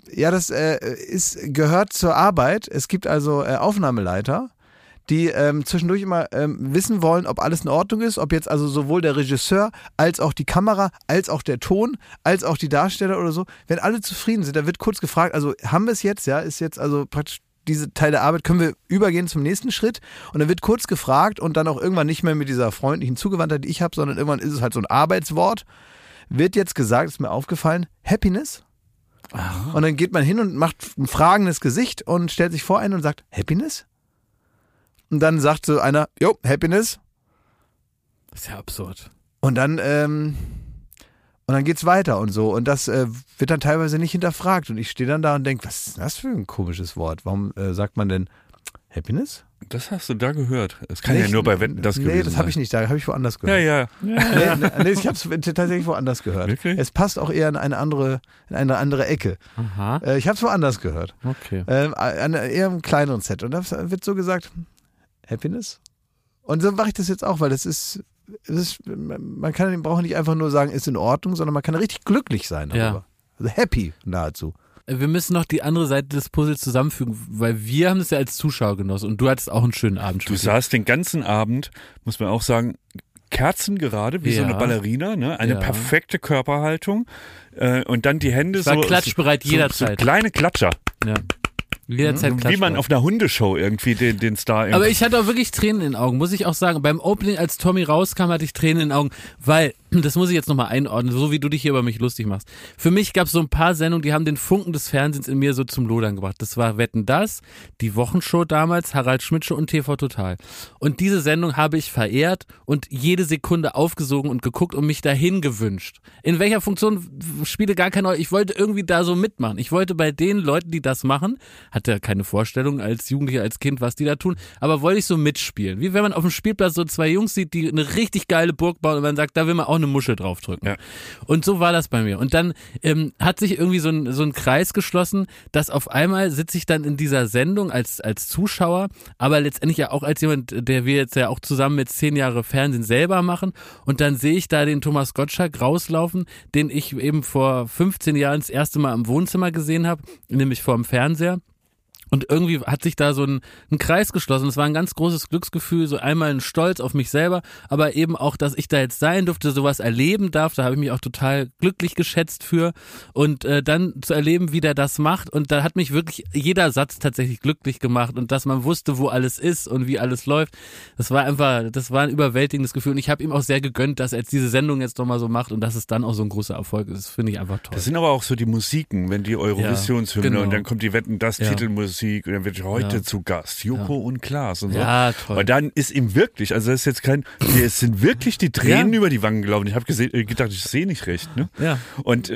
gehört zur Arbeit. Es gibt also Aufnahmeleiter, die zwischendurch immer wissen wollen, ob alles in Ordnung ist, ob jetzt also sowohl der Regisseur als auch die Kamera, als auch der Ton, als auch die Darsteller oder so, wenn alle zufrieden sind, da wird kurz gefragt, also haben wir es jetzt, ja, ist jetzt also praktisch diese Teil der Arbeit, können wir übergehen zum nächsten Schritt und dann wird kurz gefragt und dann auch irgendwann nicht mehr mit dieser freundlichen Zugewandtheit, die ich habe, sondern irgendwann ist es halt so ein Arbeitswort, wird jetzt gesagt, ist mir aufgefallen, Happiness. Aha. Und dann geht man hin und macht ein fragendes Gesicht und stellt sich vor einen und sagt, Happiness? Und dann sagt so einer, jo, Happiness. Das ist ja absurd. Und dann geht's weiter und so. Und das wird dann teilweise nicht hinterfragt. Und ich stehe dann da und denke, was ist das für ein komisches Wort? Warum sagt man denn Happiness? Das hast du da gehört. Das kann ja nur bei Wetten das gewesen sein. Nee, das habe ich nicht da, habe ich woanders gehört. Ja. Nee, ich habe es tatsächlich woanders gehört. Wirklich? Es passt auch eher in eine andere Ecke. Aha. Ich habe es woanders gehört. Okay. Eher im kleineren Set. Und da wird so gesagt, Happiness? Und so mache ich das jetzt auch, weil man braucht nicht einfach nur sagen, ist in Ordnung, sondern man kann richtig glücklich sein darüber. Ja. Also happy nahezu. Wir müssen noch die andere Seite des Puzzles zusammenfügen, weil wir haben das ja als Zuschauer genossen und du hattest auch einen schönen Abend. Du saßt den ganzen Abend, muss man auch sagen, kerzengerade, wie so eine Ballerina, ne? Eine perfekte Körperhaltung und dann die Hände ich war klatschbereit jederzeit. So kleine Klatscher. Ja. Jederzeit Wie man auf einer Hundeshow irgendwie den Star irgendwie. Aber ich hatte auch wirklich Tränen in den Augen, muss ich auch sagen. Beim Opening, als Tommy rauskam, hatte ich Tränen in den Augen, weil, das muss ich jetzt nochmal einordnen, so wie du dich hier über mich lustig machst. Für mich gab es so ein paar Sendungen, die haben den Funken des Fernsehens in mir so zum Lodern gebracht. Das war Wetten, das, die Wochenshow damals, Harald Schmidt Show und TV Total. Und diese Sendung habe ich verehrt und jede Sekunde aufgesogen und geguckt und mich dahin gewünscht. In welcher Funktion spiele gar keine Rolle. Ich wollte irgendwie da so mitmachen. Ich wollte bei den Leuten, die das machen, hatte keine Vorstellung als Jugendlicher, als Kind, was die da tun, aber wollte ich so mitspielen. Wie wenn man auf dem Spielplatz so zwei Jungs sieht, die eine richtig geile Burg bauen und man sagt, da will man auch eine Muschel draufdrücken. Ja. Und so war das bei mir. Und dann hat sich irgendwie so ein Kreis geschlossen, dass auf einmal sitze ich dann in dieser Sendung als Zuschauer, aber letztendlich ja auch als jemand, der wir jetzt ja auch zusammen mit 10 Jahre Fernsehen selber machen. Und dann sehe ich da den Thomas Gottschalk rauslaufen, den ich eben vor 15 Jahren das erste Mal im Wohnzimmer gesehen habe, nämlich vor dem Fernseher. Und irgendwie hat sich da so ein Kreis geschlossen. Es war ein ganz großes Glücksgefühl, so einmal ein Stolz auf mich selber, aber eben auch, dass ich da jetzt sein durfte, sowas erleben darf. Da habe ich mich auch total glücklich geschätzt für. Und dann zu erleben, wie der das macht. Und da hat mich wirklich jeder Satz tatsächlich glücklich gemacht. Und dass man wusste, wo alles ist und wie alles läuft. Das war ein überwältigendes Gefühl. Und ich habe ihm auch sehr gegönnt, dass er jetzt diese Sendung jetzt nochmal so macht und dass es dann auch so ein großer Erfolg ist. Das finde ich einfach toll. Das sind aber auch so die Musiken, wenn die Eurovisionshymne genau. und dann kommt die Wetten, das Titelmusik und dann wird heute zu Gast Joko und Klaas und so. Ja, toll. Und dann ist ihm wirklich, also das ist jetzt es sind wirklich die Tränen über die Wangen gelaufen. Ich habe gedacht, ich sehe nicht recht, ne? Ja. Und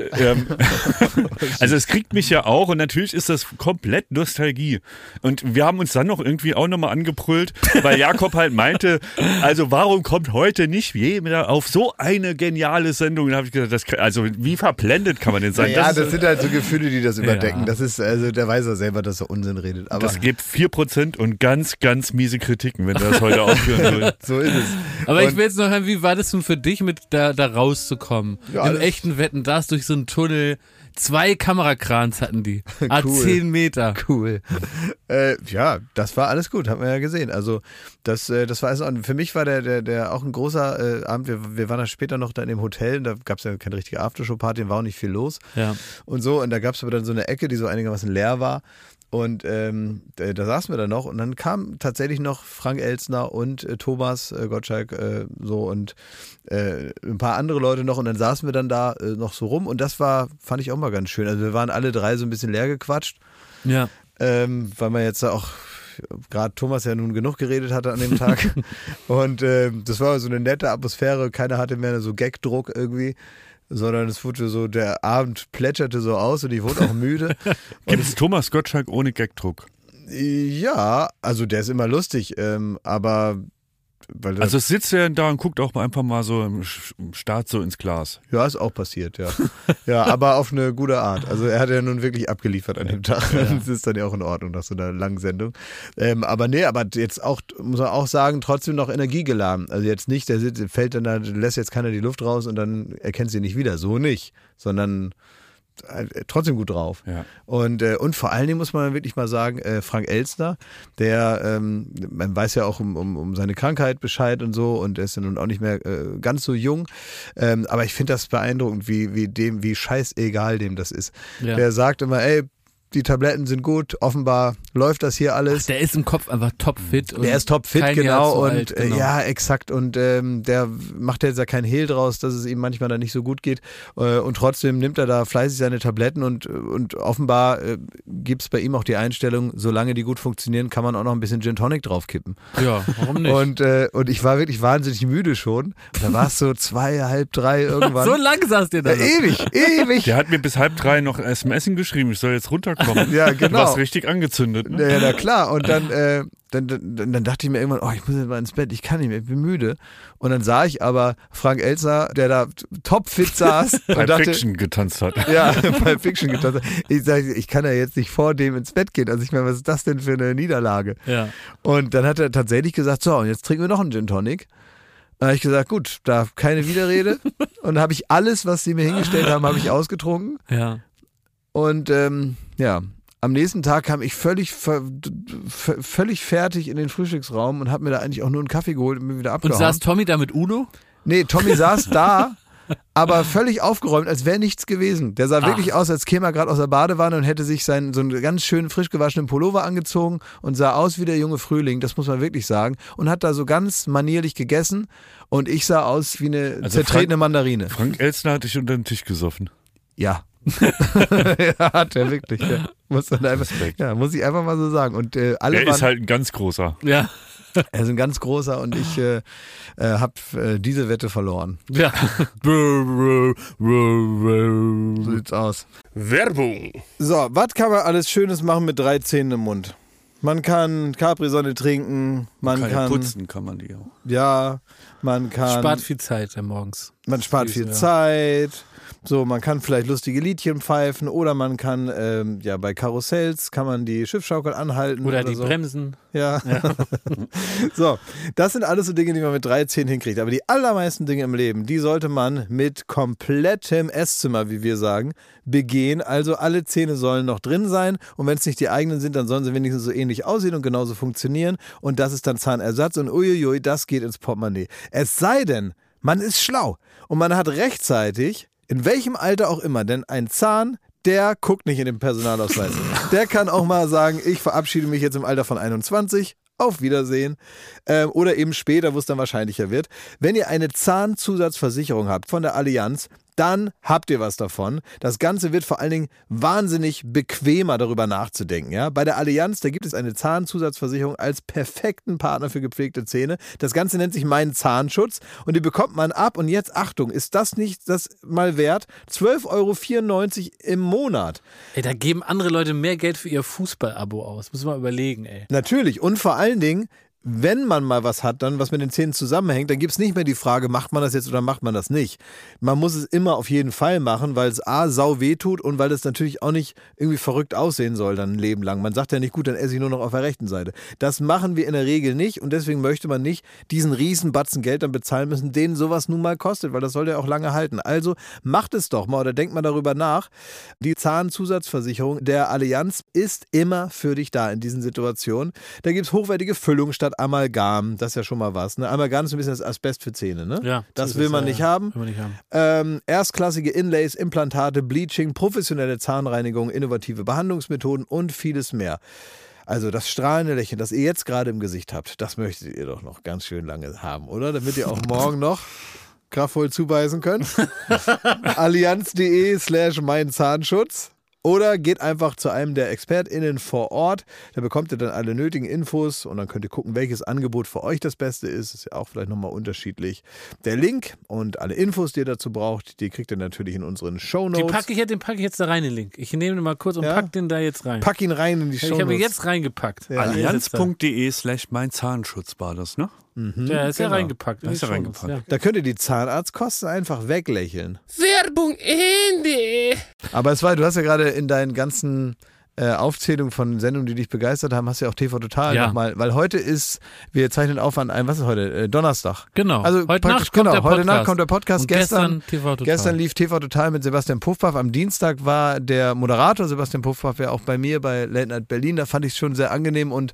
also es kriegt mich ja auch und natürlich ist das komplett Nostalgie. Und wir haben uns dann noch irgendwie auch nochmal angebrüllt, weil Jakob halt meinte, also warum kommt heute nicht jeder auf so eine geniale Sendung? Und da habe ich gesagt, also wie verblendet kann man denn sein? Ja, das sind halt so Gefühle, die das überdecken. Ja. Das ist, also der weiß ja selber, dass er Unsinn redet. Aber Das gibt 4% und ganz, ganz miese Kritiken, wenn er das heute aufhören will. so ist es. Aber Und ich will jetzt noch hören, wie war das nun für dich, mit da rauszukommen? Ja, Im das- echten Wetten, das durch so einen Tunnel. 2 Kamerakrans hatten die. A Cool. 10 Meter. Cool. Ja, das war alles gut, hat man ja gesehen. Also das war alles, für mich war der auch ein großer Abend. Wir waren dann später noch da in dem Hotel, da gab es ja keine richtige Aftershow-Party, war auch nicht viel los Ja. und so. Und da gab es aber dann so eine Ecke, die so einigermaßen leer war. Und da saßen wir dann noch und dann kam tatsächlich noch Frank Elstner und Thomas Gottschalk so und ein paar andere Leute noch und dann saßen wir dann da noch so rum und das fand ich auch mal ganz schön. Also wir waren alle drei so ein bisschen leer gequatscht, Ja. weil man jetzt auch gerade Thomas ja nun genug geredet hatte an dem Tag und das war so eine nette Atmosphäre, keiner hatte mehr so Gagdruck irgendwie. Sondern es wurde so, der Abend plätscherte so aus und ich wurde auch müde. Gibt es Thomas Gottschalk ohne Gagdruck? Ja, also der ist immer lustig, aber weil Also sitzt er da und guckt auch einfach mal so im Start so ins Glas. ja, ist auch passiert, ja. Ja, aber auf eine gute Art. Also er hat ja nun wirklich abgeliefert an dem Tag. Das ist dann ja auch in Ordnung nach so einer langen Sendung. Aber jetzt auch, muss man auch sagen, trotzdem noch energiegeladen. Also jetzt nicht, der fällt dann da, lässt jetzt keiner die Luft raus und dann erkennt sie nicht wieder. So nicht, sondern trotzdem gut drauf. Ja. Und vor allen Dingen muss man wirklich mal sagen, Frank Elstner, der, man weiß ja auch um seine Krankheit Bescheid und so und er ist ja nun auch nicht mehr ganz so jung, aber ich finde das beeindruckend, wie scheißegal dem das ist. Ja. Der sagt immer, ey, die Tabletten sind gut, offenbar läuft das hier alles. Der ist im Kopf einfach topfit. und Der ist topfit, kein Jahr genau, zu und alt, genau. ja, exakt. Und der macht jetzt ja kein Hehl draus, dass es ihm manchmal dann nicht so gut geht. Und trotzdem nimmt er da fleißig seine Tabletten und offenbar gibt es bei ihm auch die Einstellung, solange die gut funktionieren, kann man auch noch ein bisschen Gin Tonic draufkippen. Ja, warum nicht? Und ich war wirklich wahnsinnig müde schon. Da war es so 2, halb 3 irgendwann. so lang saßt ihr da. Ewig. Der hat mir bis 2:30 noch SMS geschrieben, ich soll jetzt runterkommen. Ja, Du genau. warst richtig angezündet. Ne? Ja, na klar. Und dann dachte ich mir irgendwann, ich muss jetzt mal ins Bett, ich kann nicht mehr, ich bin müde. Und dann sah ich aber Frank Elstner, der da topfit saß und Pulp dachte, Fiction getanzt hat. ja, Pulp Fiction getanzt. Ich sage, ich kann ja jetzt nicht vor dem ins Bett gehen. Also ich meine, was ist das denn für eine Niederlage? Ja. Und dann hat er tatsächlich gesagt, so, und jetzt trinken wir noch einen Gin Tonic. Dann habe ich gesagt, gut, da keine Widerrede. Und dann habe ich alles, was sie mir hingestellt haben, habe ich ausgetrunken. Ja. Und ja, am nächsten Tag kam ich völlig fertig in den Frühstücksraum und habe mir da eigentlich auch nur einen Kaffee geholt und mir wieder Und abgehauen. saß Tommy da mit Uno? Nee, Tommy saß da, aber völlig aufgeräumt, als wäre nichts gewesen. Der sah wirklich aus, als käme er gerade aus der Badewanne und hätte sich so einen ganz schön frisch gewaschenen Pullover angezogen und sah aus wie der junge Frühling, das muss man wirklich sagen. Und hat da so ganz manierlich gegessen und ich sah aus wie eine Also zertretene Mandarine. Frank Elstner hat dich unter den Tisch gesoffen. Ja. Ja, hat er wirklich. Ja. Muss ich einfach mal so sagen. Und alle Er waren, ist halt ein ganz großer. Ja. er ist ein ganz großer und ich habe diese Wette verloren. Ja. So sieht's aus. Werbung. So, was kann man alles Schönes machen mit 3 Zähnen im Mund? Man kann Capri-Sonne trinken, man kann putzen, kann man die auch. Ja, man kann... Spart viel Zeit morgens. Man spart viel Zeit. So, man kann vielleicht lustige Liedchen pfeifen oder man kann, bei Karussells kann man die Schiffschaukel anhalten. Oder die so. Bremsen. Ja. So, das sind alles so Dinge, die man mit 13 hinkriegt. Aber die allermeisten Dinge im Leben, die sollte man mit komplettem Esszimmer, wie wir sagen, begehen. Also alle Zähne sollen noch drin sein und wenn es nicht die eigenen sind, dann sollen sie wenigstens so ähnlich aussehen und genauso funktionieren. Und das ist dann Zahnersatz und uiuiui, das geht ins Portemonnaie. Es sei denn, man ist schlau und man hat rechtzeitig, in welchem Alter auch immer, denn ein Zahn, der guckt nicht in den Personalausweis. Der kann auch mal sagen, ich verabschiede mich jetzt im Alter von 21, auf Wiedersehen. Oder eben später, wo es dann wahrscheinlicher wird. Wenn ihr eine Zahnzusatzversicherung habt von der Allianz, dann habt ihr was davon. Das Ganze wird vor allen Dingen wahnsinnig bequemer, darüber nachzudenken. Ja? Bei der Allianz, da gibt es eine Zahnzusatzversicherung als perfekten Partner für gepflegte Zähne. Das Ganze nennt sich Mein Zahnschutz und die bekommt man ab. Und jetzt, Achtung, ist das nicht das mal wert? 12,94 € im Monat. Ey, da geben andere Leute mehr Geld für ihr Fußball-Abo aus. Muss man überlegen, ey. Natürlich. Und vor allen Dingen, wenn man mal was hat, dann was mit den Zähnen zusammenhängt, dann gibt es nicht mehr die Frage, macht man das jetzt oder macht man das nicht. Man muss es immer auf jeden Fall machen, weil es A, sau weh tut und weil es natürlich auch nicht irgendwie verrückt aussehen soll dann ein Leben lang. Man sagt ja nicht, gut, dann esse ich nur noch auf der rechten Seite. Das machen wir in der Regel nicht und deswegen möchte man nicht diesen riesen Batzen Geld dann bezahlen müssen, den sowas nun mal kostet, weil das soll ja auch lange halten. Also macht es doch mal oder denkt mal darüber nach. Die Zahnzusatzversicherung der Allianz ist immer für dich da in diesen Situationen. Da gibt es hochwertige Füllung statt Amalgam, das ist ja schon mal was. Ne? Amalgam ist ein bisschen das Asbest für Zähne, ne? Ja, das will man nicht haben. Will man nicht haben. Erstklassige Inlays, Implantate, Bleaching, professionelle Zahnreinigung, innovative Behandlungsmethoden und vieles mehr. Also das strahlende Lächeln, das ihr jetzt gerade im Gesicht habt, das möchtet ihr doch noch ganz schön lange haben, oder? Damit ihr auch morgen noch kraftvoll zubeißen könnt. allianz.de/meinzahnschutz. Oder geht einfach zu einem der ExpertInnen vor Ort. Da bekommt ihr dann alle nötigen Infos und dann könnt ihr gucken, welches Angebot für euch das Beste ist. Ist ja auch vielleicht nochmal unterschiedlich. Der Link und alle Infos, die ihr dazu braucht, die kriegt ihr natürlich in unseren Shownotes. Den packe ich jetzt da rein, den Link. Ich nehme den mal kurz und pack den da jetzt rein. Pack ihn rein in die Shownotes. Ich habe ihn jetzt reingepackt. Ja. Allianz.de/meinzahnschutz war das, ne? Ja, ist ja reingepackt. Ist ja reingepackt. Ja. Da könnt ihr die Zahnarztkosten einfach weglächeln. Werbung Ende. Aber du hast ja gerade in deinen ganzen Aufzählungen von Sendungen, die dich begeistert haben, hast du ja auch TV Total nochmal, weil heute wir zeichnen auf an einem, was ist heute? Donnerstag. Genau. Also heute Nacht kommt der Podcast. Heute Nacht kommt der Podcast. Und gestern TV Total. Gestern lief TV Total mit Sebastian Puffpaff. Am Dienstag war der Moderator Sebastian Puffpaff ja auch bei mir bei Late Night Berlin. Da fand ich es schon sehr angenehm und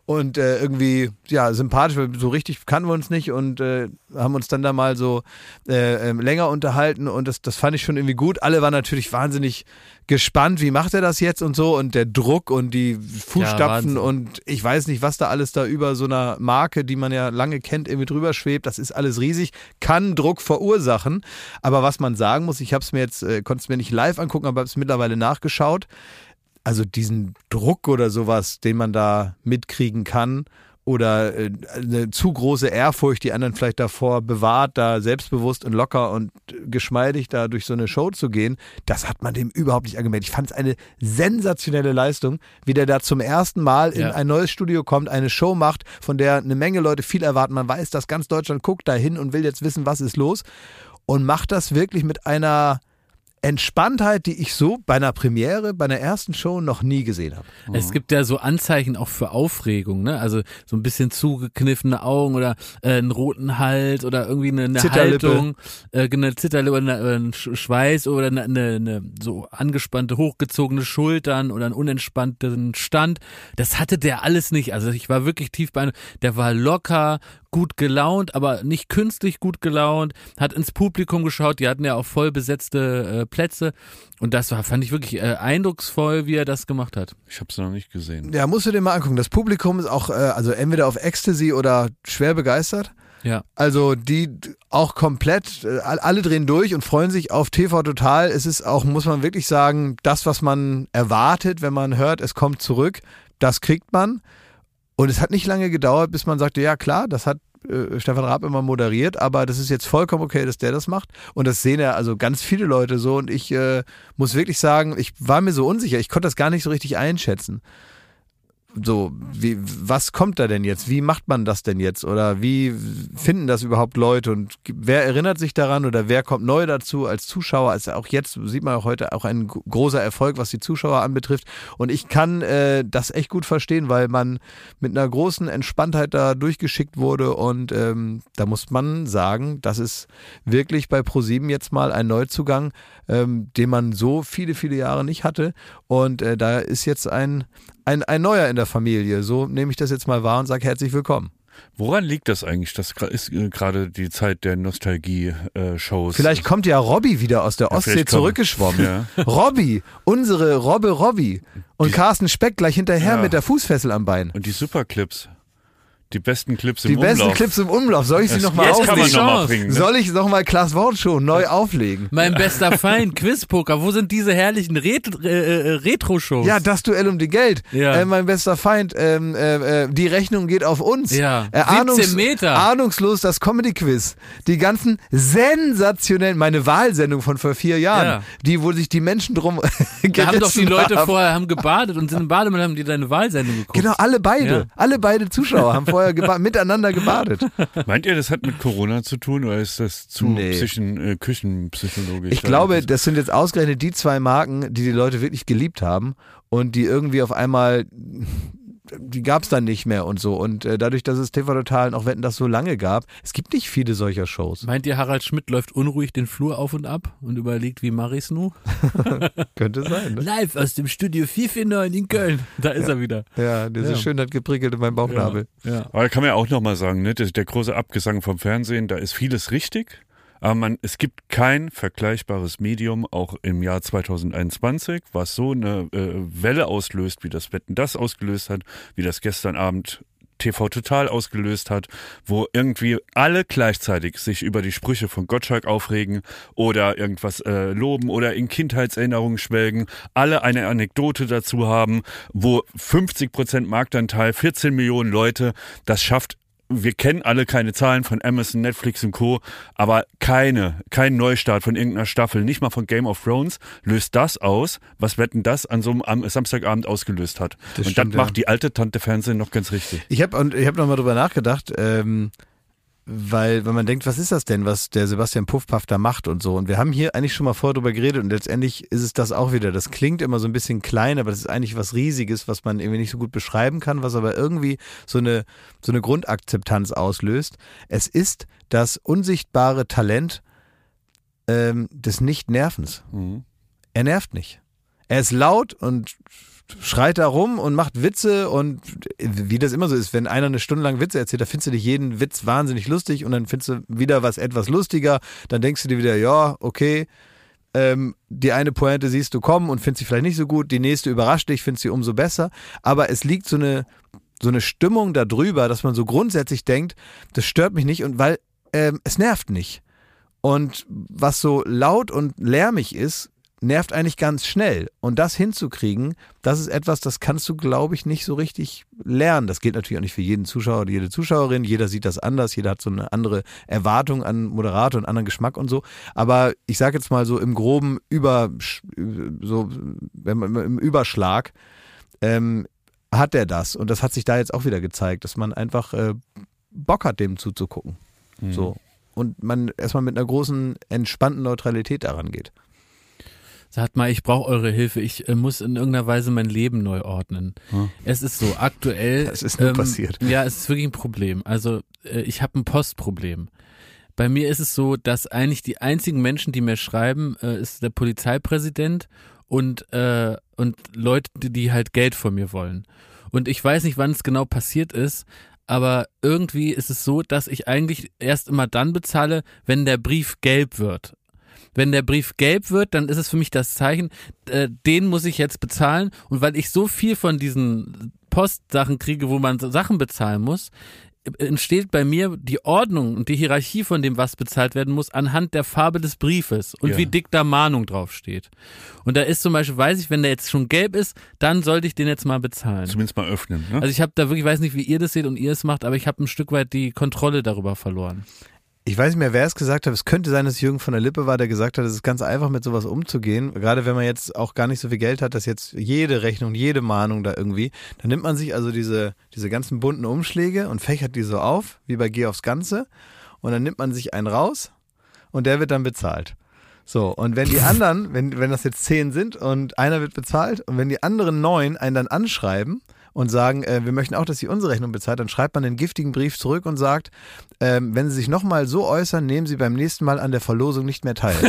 irgendwie sympathisch, weil so richtig kannten wir uns nicht und haben uns dann da mal so länger unterhalten und das fand ich schon irgendwie gut. Alle waren natürlich wahnsinnig gespannt, wie macht er das jetzt und so und der Druck und die Fußstapfen und ich weiß nicht, was da alles da über so einer Marke, die man ja lange kennt, irgendwie drüber schwebt. Das ist alles riesig, kann Druck verursachen. Aber was man sagen muss, ich habe es mir jetzt, konnte es mir nicht live angucken, aber habe es mittlerweile nachgeschaut. Also diesen Druck oder sowas, den man da mitkriegen kann, oder eine zu große Ehrfurcht, die anderen vielleicht davor bewahrt, da selbstbewusst und locker und geschmeidig da durch so eine Show zu gehen, das hat man dem überhaupt nicht angemerkt. Ich fand es eine sensationelle Leistung, wie der da zum ersten Mal in ein neues Studio kommt, eine Show macht, von der eine Menge Leute viel erwarten. Man weiß, dass ganz Deutschland guckt da hin und will jetzt wissen, was ist los und macht das wirklich mit einer Entspanntheit, die ich so bei einer Premiere, bei einer ersten Show noch nie gesehen habe. Es gibt ja so Anzeichen auch für Aufregung, ne? Also so ein bisschen zugekniffene Augen oder einen roten Hals oder irgendwie eine Haltung, eine Zitterlippe oder ein Schweiß oder eine so angespannte, hochgezogene Schultern oder einen unentspannten Stand. Das hatte der alles nicht. Also ich war wirklich tief bei einem, der war locker, gut gelaunt, aber nicht künstlich gut gelaunt, hat ins Publikum geschaut, die hatten ja auch voll besetzte Plätze und das fand ich wirklich eindrucksvoll, wie er das gemacht hat. Ich habe es noch nicht gesehen. Ja, musst du dir mal angucken. Das Publikum ist auch also entweder auf Ecstasy oder schwer begeistert. Ja. Also die auch komplett, alle drehen durch und freuen sich auf TV Total. Es ist auch, muss man wirklich sagen, das, was man erwartet, wenn man hört, es kommt zurück, das kriegt man. Und es hat nicht lange gedauert, bis man sagte, ja klar, das hat Stefan Raab immer moderiert, aber das ist jetzt vollkommen okay, dass der das macht. Und das sehen ja also ganz viele Leute so. Und ich muss wirklich sagen, ich war mir so unsicher, ich konnte das gar nicht so richtig einschätzen. was kommt da denn jetzt? Wie macht man das denn jetzt? Oder wie finden das überhaupt Leute? Und wer erinnert sich daran oder wer kommt neu dazu als Zuschauer? Also auch jetzt sieht man auch heute auch ein großer Erfolg, was die Zuschauer anbetrifft. Und ich kann das echt gut verstehen, weil man mit einer großen Entspanntheit da durchgeschickt wurde. Und da muss man sagen, das ist wirklich bei ProSieben jetzt mal ein Neuzugang, den man so viele, viele Jahre nicht hatte. Und da ist jetzt ein Neuer in der Familie. So nehme ich das jetzt mal wahr und sage herzlich willkommen. Woran liegt das eigentlich? Das ist gerade die Zeit der Nostalgie-Shows. Vielleicht kommt ja Robby wieder aus der Ostsee zurückgeschwommen. Ja. Robby, unsere Robby. Und Carsten Speck gleich hinterher mit der Fußfessel am Bein. Und die Superclips. Die besten Clips im Umlauf. Die besten Clips im Umlauf. Soll ich sie nochmal auflegen? Kann man noch mal bringen, ne? Soll ich nochmal Klaas Wortshow neu auflegen? Mein bester Feind, Quizpoker, wo sind diese herrlichen Retro-Shows? Ja, das Duell um die Geld. Ja. Mein bester Feind, die Rechnung geht auf uns. Ja, 17 Meter. Ahnungslos das Comedy-Quiz. Die ganzen sensationellen, meine Wahlsendung von vor 4 Jahren, Ja. die, wo sich die Menschen drum Da haben doch die Leute haben. vorher gebadet und sind im Bademantel, haben die deine Wahlsendung geguckt. Genau, alle beide. Ja. Alle beide Zuschauer haben vorher miteinander gebadet. Meint ihr, das hat mit Corona zu tun oder ist das zu küchenpsychologisch? Ich glaube, das sind jetzt ausgerechnet die 2 Marken, die Leute wirklich geliebt haben und die irgendwie auf einmal, die gab es dann nicht mehr und so. Und dadurch, dass es TV Total und auch Wetten, das so lange gab, es gibt nicht viele solcher Shows. Meint ihr, Harald Schmidt läuft unruhig den Flur auf und ab und überlegt, wie mach ich's nu? Könnte sein, ne? Live aus dem Studio 449 in Köln. Da ist er wieder. Ja, diese schön hat geprickelt in meinem Bauchnabel. Ja. Aber da kann man ja auch nochmal sagen, ne, der große Abgesang vom Fernsehen, da ist vieles richtig. Aber es gibt kein vergleichbares Medium, auch im Jahr 2021, was so eine Welle auslöst, wie das Wetten, das ausgelöst hat, wie das gestern Abend TV Total ausgelöst hat, wo irgendwie alle gleichzeitig sich über die Sprüche von Gottschalk aufregen oder irgendwas loben oder in Kindheitserinnerungen schwelgen, alle eine Anekdote dazu haben, wo 50% Marktanteil, 14 Millionen Leute, das schafft. Wir kennen alle keine Zahlen von Amazon, Netflix und Co., aber kein Neustart von irgendeiner Staffel, nicht mal von Game of Thrones, löst das aus, was Wetten, das an so einem Samstagabend ausgelöst hat. Das und stimmt, das macht die alte Tante Fernsehen noch ganz richtig. Ich hab noch mal drüber nachgedacht, weil man denkt, was ist das denn, was der Sebastian Puffpaff da macht und so. Und wir haben hier eigentlich schon mal vorher drüber geredet und letztendlich ist es das auch wieder. Das klingt immer so ein bisschen klein, aber das ist eigentlich was Riesiges, was man irgendwie nicht so gut beschreiben kann, was aber irgendwie so eine Grundakzeptanz auslöst. Es ist das unsichtbare Talent des Nicht-Nervens. Mhm. Er nervt nicht. Er ist laut und schreit da rum und macht Witze und wie das immer so ist, wenn einer eine Stunde lang Witze erzählt, da findest du dich jeden Witz wahnsinnig lustig und dann findest du wieder was etwas lustiger, dann denkst du dir wieder, ja, okay, die eine Pointe siehst du kommen und findest sie vielleicht nicht so gut, die nächste überrascht dich, findest sie umso besser, aber es liegt so eine Stimmung da drüber, dass man so grundsätzlich denkt, das stört mich nicht und weil es nervt nicht. Und was so laut und lärmig ist, nervt eigentlich ganz schnell. Und das hinzukriegen, das ist etwas, das kannst du, glaube ich, nicht so richtig lernen. Das gilt natürlich auch nicht für jeden Zuschauer oder jede Zuschauerin. Jeder sieht das anders. Jeder hat so eine andere Erwartung an Moderator und anderen Geschmack und so. Aber ich sage jetzt mal so im groben im Überschlag hat er das. Und das hat sich da jetzt auch wieder gezeigt, dass man einfach Bock hat, dem zuzugucken. Mhm. So. Und man erstmal mit einer großen, entspannten Neutralität daran geht. Sagt mal, ich brauche eure Hilfe. Ich muss in irgendeiner Weise mein Leben neu ordnen. Es ist so, aktuell. Das ist nur passiert. Ja, es ist wirklich ein Problem. Also ich habe ein Postproblem. Bei mir ist es so, dass eigentlich die einzigen Menschen, die mir schreiben, ist der Polizeipräsident und Leute, die halt Geld von mir wollen. Und ich weiß nicht, wann es genau passiert ist, aber irgendwie ist es so, dass ich eigentlich erst immer dann bezahle, wenn der Brief gelb wird. Wenn der Brief gelb wird, dann ist es für mich das Zeichen, den muss ich jetzt bezahlen. Und weil ich so viel von diesen Postsachen kriege, wo man Sachen bezahlen muss, entsteht bei mir die Ordnung und die Hierarchie von dem, was bezahlt werden muss, anhand der Farbe des Briefes und wie dick da Mahnung draufsteht. Und da ist zum Beispiel, weiß ich, wenn der jetzt schon gelb ist, dann sollte ich den jetzt mal bezahlen. Zumindest mal öffnen. Ne? Also ich habe da wirklich, weiß nicht, wie ihr das seht und ihr es macht, aber ich habe ein Stück weit die Kontrolle darüber verloren. ich weiß nicht mehr, wer es gesagt hat, es könnte sein, dass Jürgen von der Lippe war, der gesagt hat, es ist ganz einfach, mit sowas umzugehen, gerade wenn man jetzt auch gar nicht so viel Geld hat, dass jetzt jede Rechnung, jede Mahnung da irgendwie, dann nimmt man sich also diese ganzen bunten Umschläge und fächert die so auf, wie bei Geh aufs Ganze, und dann nimmt man sich einen raus und der wird dann bezahlt. So, und wenn die anderen, wenn das jetzt 10 sind und einer wird bezahlt und wenn die anderen 9 einen dann anschreiben und sagen, wir möchten auch, dass sie unsere Rechnung bezahlt, dann schreibt man einen giftigen Brief zurück und sagt, wenn sie sich nochmal so äußern, nehmen sie beim nächsten Mal an der Verlosung nicht mehr teil.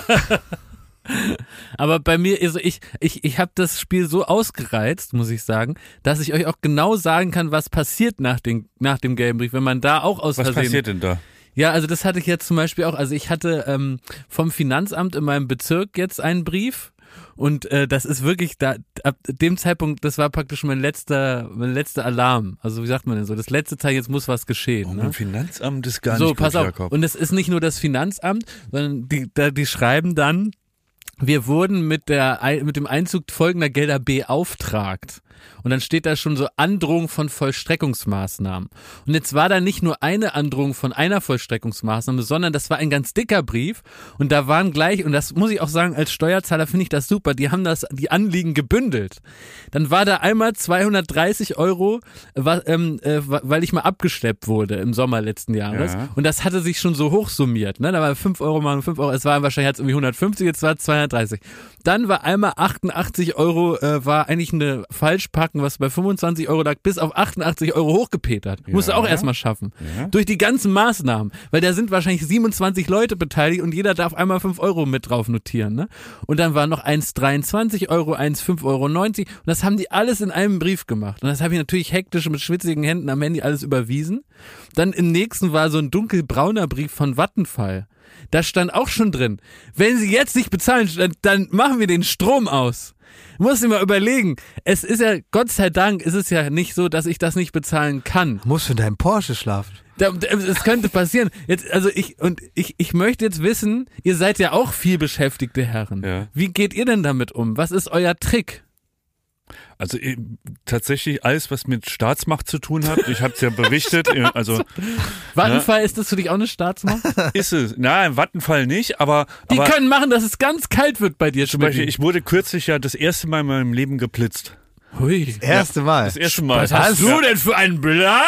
Aber bei mir, also ich habe das Spiel so ausgereizt, muss ich sagen, dass ich euch auch genau sagen kann, was passiert nach dem gelben Brief, wenn man da auch aus Versehen... Was passiert denn da? Ja, also das hatte ich jetzt zum Beispiel auch, also ich hatte vom Finanzamt in meinem Bezirk jetzt einen Brief und das ist wirklich, ab dem Zeitpunkt, das war praktisch mein letzter Alarm. Also wie sagt man denn so, das letzte Teil, jetzt muss was geschehen. Beim Finanzamt ist gar nicht so, gut, pass auf. Jakob. Und es ist nicht nur das Finanzamt, sondern die schreiben dann, wir wurden mit dem Einzug folgender Gelder beauftragt. Und dann steht da schon so Androhung von Vollstreckungsmaßnahmen. Und jetzt war da nicht nur eine Androhung von einer Vollstreckungsmaßnahme, sondern das war ein ganz dicker Brief. Und da waren gleich, und das muss ich auch sagen, als Steuerzahler finde ich das super, die haben die Anliegen gebündelt. Dann war da einmal 230 €, weil ich mal abgeschleppt wurde im Sommer letzten Jahres. Ja. Und das hatte sich schon so hoch summiert. Ne? Da war 5 € mal 5 €, es war wahrscheinlich jetzt irgendwie 150, jetzt war es 230. Dann war einmal 88 €, war eigentlich eine Falschpacken, was bei 25 € lag, bis auf 88 € hochgepetert. Ja. Musst du auch erstmal schaffen. Ja. Durch die ganzen Maßnahmen. Weil da sind wahrscheinlich 27 Leute beteiligt und jeder darf einmal 5 € mit drauf notieren. Ne? Und dann war noch 1,23 €, 5,90 € und das haben die alles in einem Brief gemacht. Und das habe ich natürlich hektisch mit schwitzigen Händen am Handy alles überwiesen. Dann im nächsten war so ein dunkelbrauner Brief von Vattenfall. Da stand auch schon drin, wenn sie jetzt nicht bezahlen, dann machen wir den Strom aus. Muss ich mal überlegen. Es ist ja, Gott sei Dank, ist es ja nicht so, dass ich das nicht bezahlen kann. Musst du in deinem Porsche schlafen? Es könnte passieren. Jetzt, also ich möchte jetzt wissen, ihr seid ja auch viel beschäftigte Herren. Ja. Wie geht ihr denn damit um? Was ist euer Trick? Also tatsächlich alles, was mit Staatsmacht zu tun hat. Ich habe es ja berichtet. Also Vattenfall, ist das für dich auch eine Staatsmacht? Ist es. Nein, Vattenfall nicht, aber... Die können machen, dass es ganz kalt wird bei dir. Zum Beispiel, ich wurde kürzlich ja das erste Mal in meinem Leben geblitzt. Hui. Das erste Mal? Das erste Mal. Was hast du denn für einen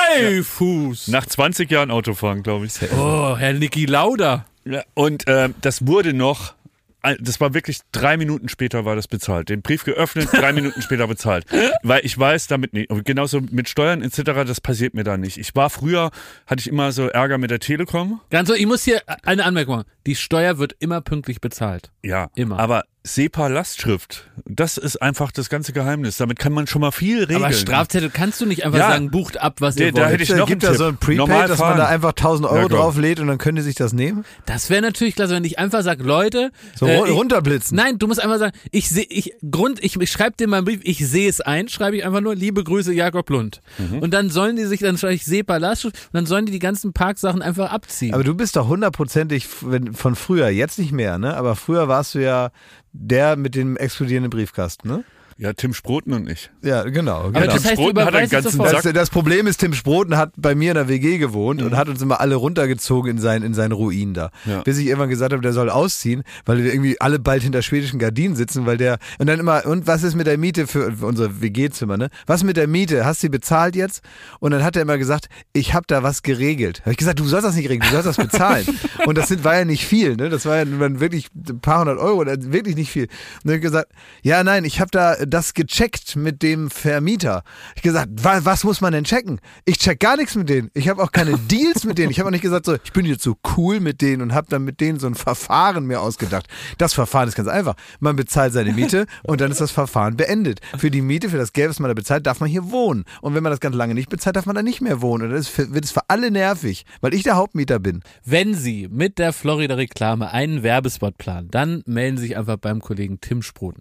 Bleifuß? Nach 20 Jahren Autofahren, glaube ich. Oh, Herr Niki Lauda. Ja, und das wurde noch... Das war wirklich 3 Minuten später war das bezahlt. Den Brief geöffnet, 3 Minuten später bezahlt. Weil ich weiß damit nicht. Und genauso mit Steuern etc., das passiert mir da nicht. Hatte ich immer so Ärger mit der Telekom. Ganz so, ich muss hier eine Anmerkung machen. Die Steuer wird immer pünktlich bezahlt. Ja, immer. Aber SEPA-Lastschrift, das ist einfach das ganze Geheimnis. Damit kann man schon mal viel regeln. Aber Strafzettel kannst du nicht einfach sagen, bucht ab, was ihr wollt. Da hätte ich noch gibt da so ein Prepaid, dass man da einfach 1.000 € drauflädt und dann können die sich das nehmen? Das wäre natürlich klasse, wenn ich einfach sage, Leute... So runterblitzen. Nein, du musst einfach sagen, ich schreibe dir mal einen Brief, ich sehe es ein, schreibe ich einfach nur, liebe Grüße, Jakob Lund. Und dann sollen die sich, dann schreibe ich SEPA-Lastschrift und dann sollen die ganzen Parksachen einfach abziehen. Aber du bist doch 100%ig von früher, jetzt nicht mehr, ne? Aber früher warst du ja der mit dem explodierenden Briefkasten, ne? Ja, Tim Sproten und ich. Ja, genau. Aber das heißt, Sproten hat einen ganzen Sack. Das Problem ist, Tim Sproten hat bei mir in der WG gewohnt und hat uns immer alle runtergezogen in seinen Ruin da. Ja. Bis ich irgendwann gesagt habe, der soll ausziehen, weil wir irgendwie alle bald hinter schwedischen Gardinen sitzen, weil der, und dann immer, und was ist mit der Miete für unser WG-Zimmer, ne? Was mit der Miete? Hast du sie bezahlt jetzt? Und dann hat er immer gesagt, ich habe da was geregelt. Habe ich gesagt, du sollst das nicht regeln, du sollst das bezahlen. Und das war ja nicht viel, ne? Das war ja wirklich ein paar hundert Euro, wirklich nicht viel. Und dann habe ich gesagt, ja, nein, ich habe da das gecheckt mit dem Vermieter. Ich gesagt, was muss man denn checken? Ich check gar nichts mit denen. Ich habe auch keine Deals mit denen. Ich habe auch nicht gesagt, so, ich bin jetzt so cool mit denen und habe dann mit denen so ein Verfahren mir ausgedacht. Das Verfahren ist ganz einfach. Man bezahlt seine Miete und dann ist das Verfahren beendet. Für die Miete, für das Geld, was man da bezahlt, darf man hier wohnen. Und wenn man das ganz lange nicht bezahlt, darf man da nicht mehr wohnen. Und dann wird es für alle nervig, weil ich der Hauptmieter bin. Wenn Sie mit der Florida-Reklame einen Werbespot planen, dann melden Sie sich einfach beim Kollegen Tim Sproten.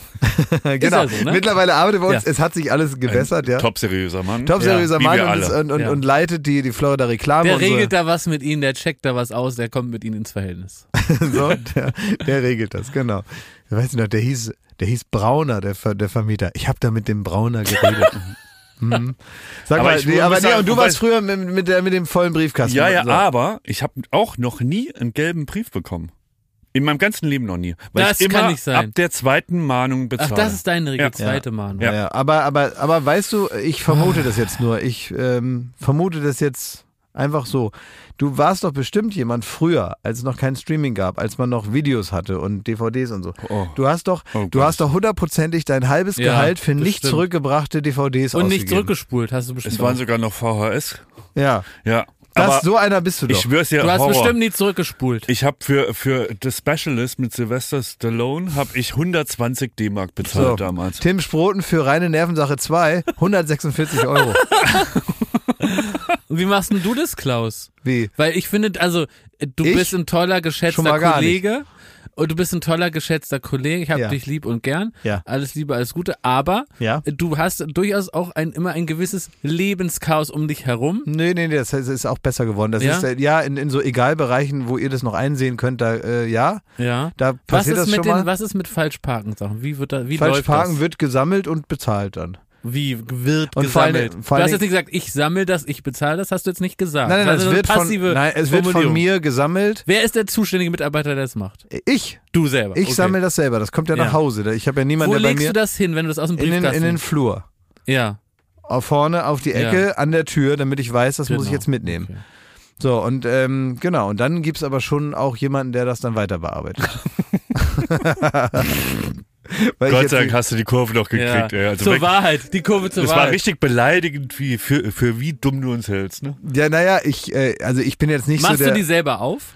Genau. Also, ne? Mittlerweile arbeitet bei uns, es hat sich alles gebessert, ja. Top-seriöser Mann. Top-seriöser Mann und leitet die Florida-Reklame. Der regelt da was mit Ihnen, der checkt da was aus, der kommt mit Ihnen ins Verhältnis. So, der regelt das, genau. Ich weiß nicht noch, der hieß Brauner, der Vermieter. Ich habe da mit dem Brauner geredet. Sag Aber mal, ich muss sagen, und du warst früher mit dem vollen Briefkasten. Ja, So. aber ich habe auch noch nie einen gelben Brief bekommen. In meinem ganzen Leben noch nie. Weil Das ich kann immer nicht sein. ab der zweiten Mahnung bezahle. Ach, das ist deine Regel, Ja. zweite Mahnung. Ja. Ja, aber weißt du, ich vermute das jetzt nur. Ich vermute das jetzt einfach so. Du warst doch bestimmt jemand früher, als es noch kein Streaming gab, als man noch Videos hatte und DVDs und so. Oh. Du hast doch hundertprozentig dein halbes Ja, Gehalt für nicht bestimmt. zurückgebrachte DVDs Und nicht ausgegeben. zurückgespult, hast du bestimmt. Es waren auch. sogar noch VHS. Ja, Ja. Aber so einer bist du doch. ich schwör's dir, Du hast Horror. bestimmt nie zurückgespult. Ich habe für The Specialist mit Sylvester Stallone habe ich 120 D-Mark bezahlt damals. Tim Sproten für reine Nervensache 2, 146 €. Und wie machst denn du das, Klaus? Wie? Weil ich finde, also du Ich? bist ein toller, Schon geschätzter mal gar Kollege. Und du bist ein toller, geschätzter Kollege. Ich habe Ja. dich lieb und gern. Ja. Alles Liebe, alles Gute. Aber Ja. du hast durchaus auch immer ein gewisses Lebenschaos um dich herum. Nee, das ist auch besser geworden. Das Ja? ist in so Egalbereichen, wo ihr das noch einsehen könnt, da Ja. da passiert das schon mal. Was ist mit Falschparken-Sachen? Wie läuft Falschparken das? wird gesammelt und bezahlt dann. Wie wird Und vor allen gesammelt? Dingen- vor Du allen hast jetzt nicht gesagt, ich sammle das, ich bezahle das, hast du jetzt nicht gesagt. Nein, Das es ist eine wird passive von Formulierung. mir gesammelt. Wer ist der zuständige Mitarbeiter, der das macht? Ich Du selber. Ich Okay. sammle das selber. Das kommt ja nach Ja. Hause. Ich habe ja niemanden, Wo der bei legst mir du das hin, wenn du das aus dem in Briefkasten... den Flur. Ja. Vorne auf die Ecke an der Tür, damit ich weiß, das muss ich Genau. jetzt mitnehmen. Okay. So, und genau, und dann gibt's aber schon auch jemanden, der das dann weiter bearbeitet. Weil ich Gott jetzt sei Dank nicht- hast du die Kurve noch gekriegt. Ja. Ey. Also zur wirklich, Wahrheit, die Kurve zur das Wahrheit. war richtig beleidigend, wie für wie dumm du uns hältst. Ne? Ja, naja, ich bin jetzt nicht Machst so der... du die selber auf?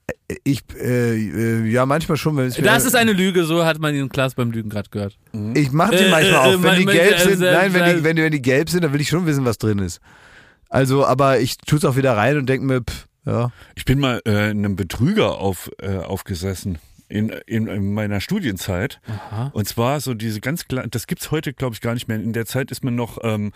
Ja, manchmal schon. Wenn es mir- Das ist eine Lüge, so hat man den Klaas beim Lügen gerade gehört. Ich mache die manchmal auf. Wenn die gelb sind, nein, wenn wenn die gelb sind, dann will ich schon wissen, was drin ist. Also, aber ich tu's auch wieder rein und denke mir, ja. Ich bin mal einem Betrüger aufgesessen in meiner Studienzeit. Aha. Und zwar so diese ganz kleinen, das gibt's heute glaube ich gar nicht mehr. In der Zeit ist man noch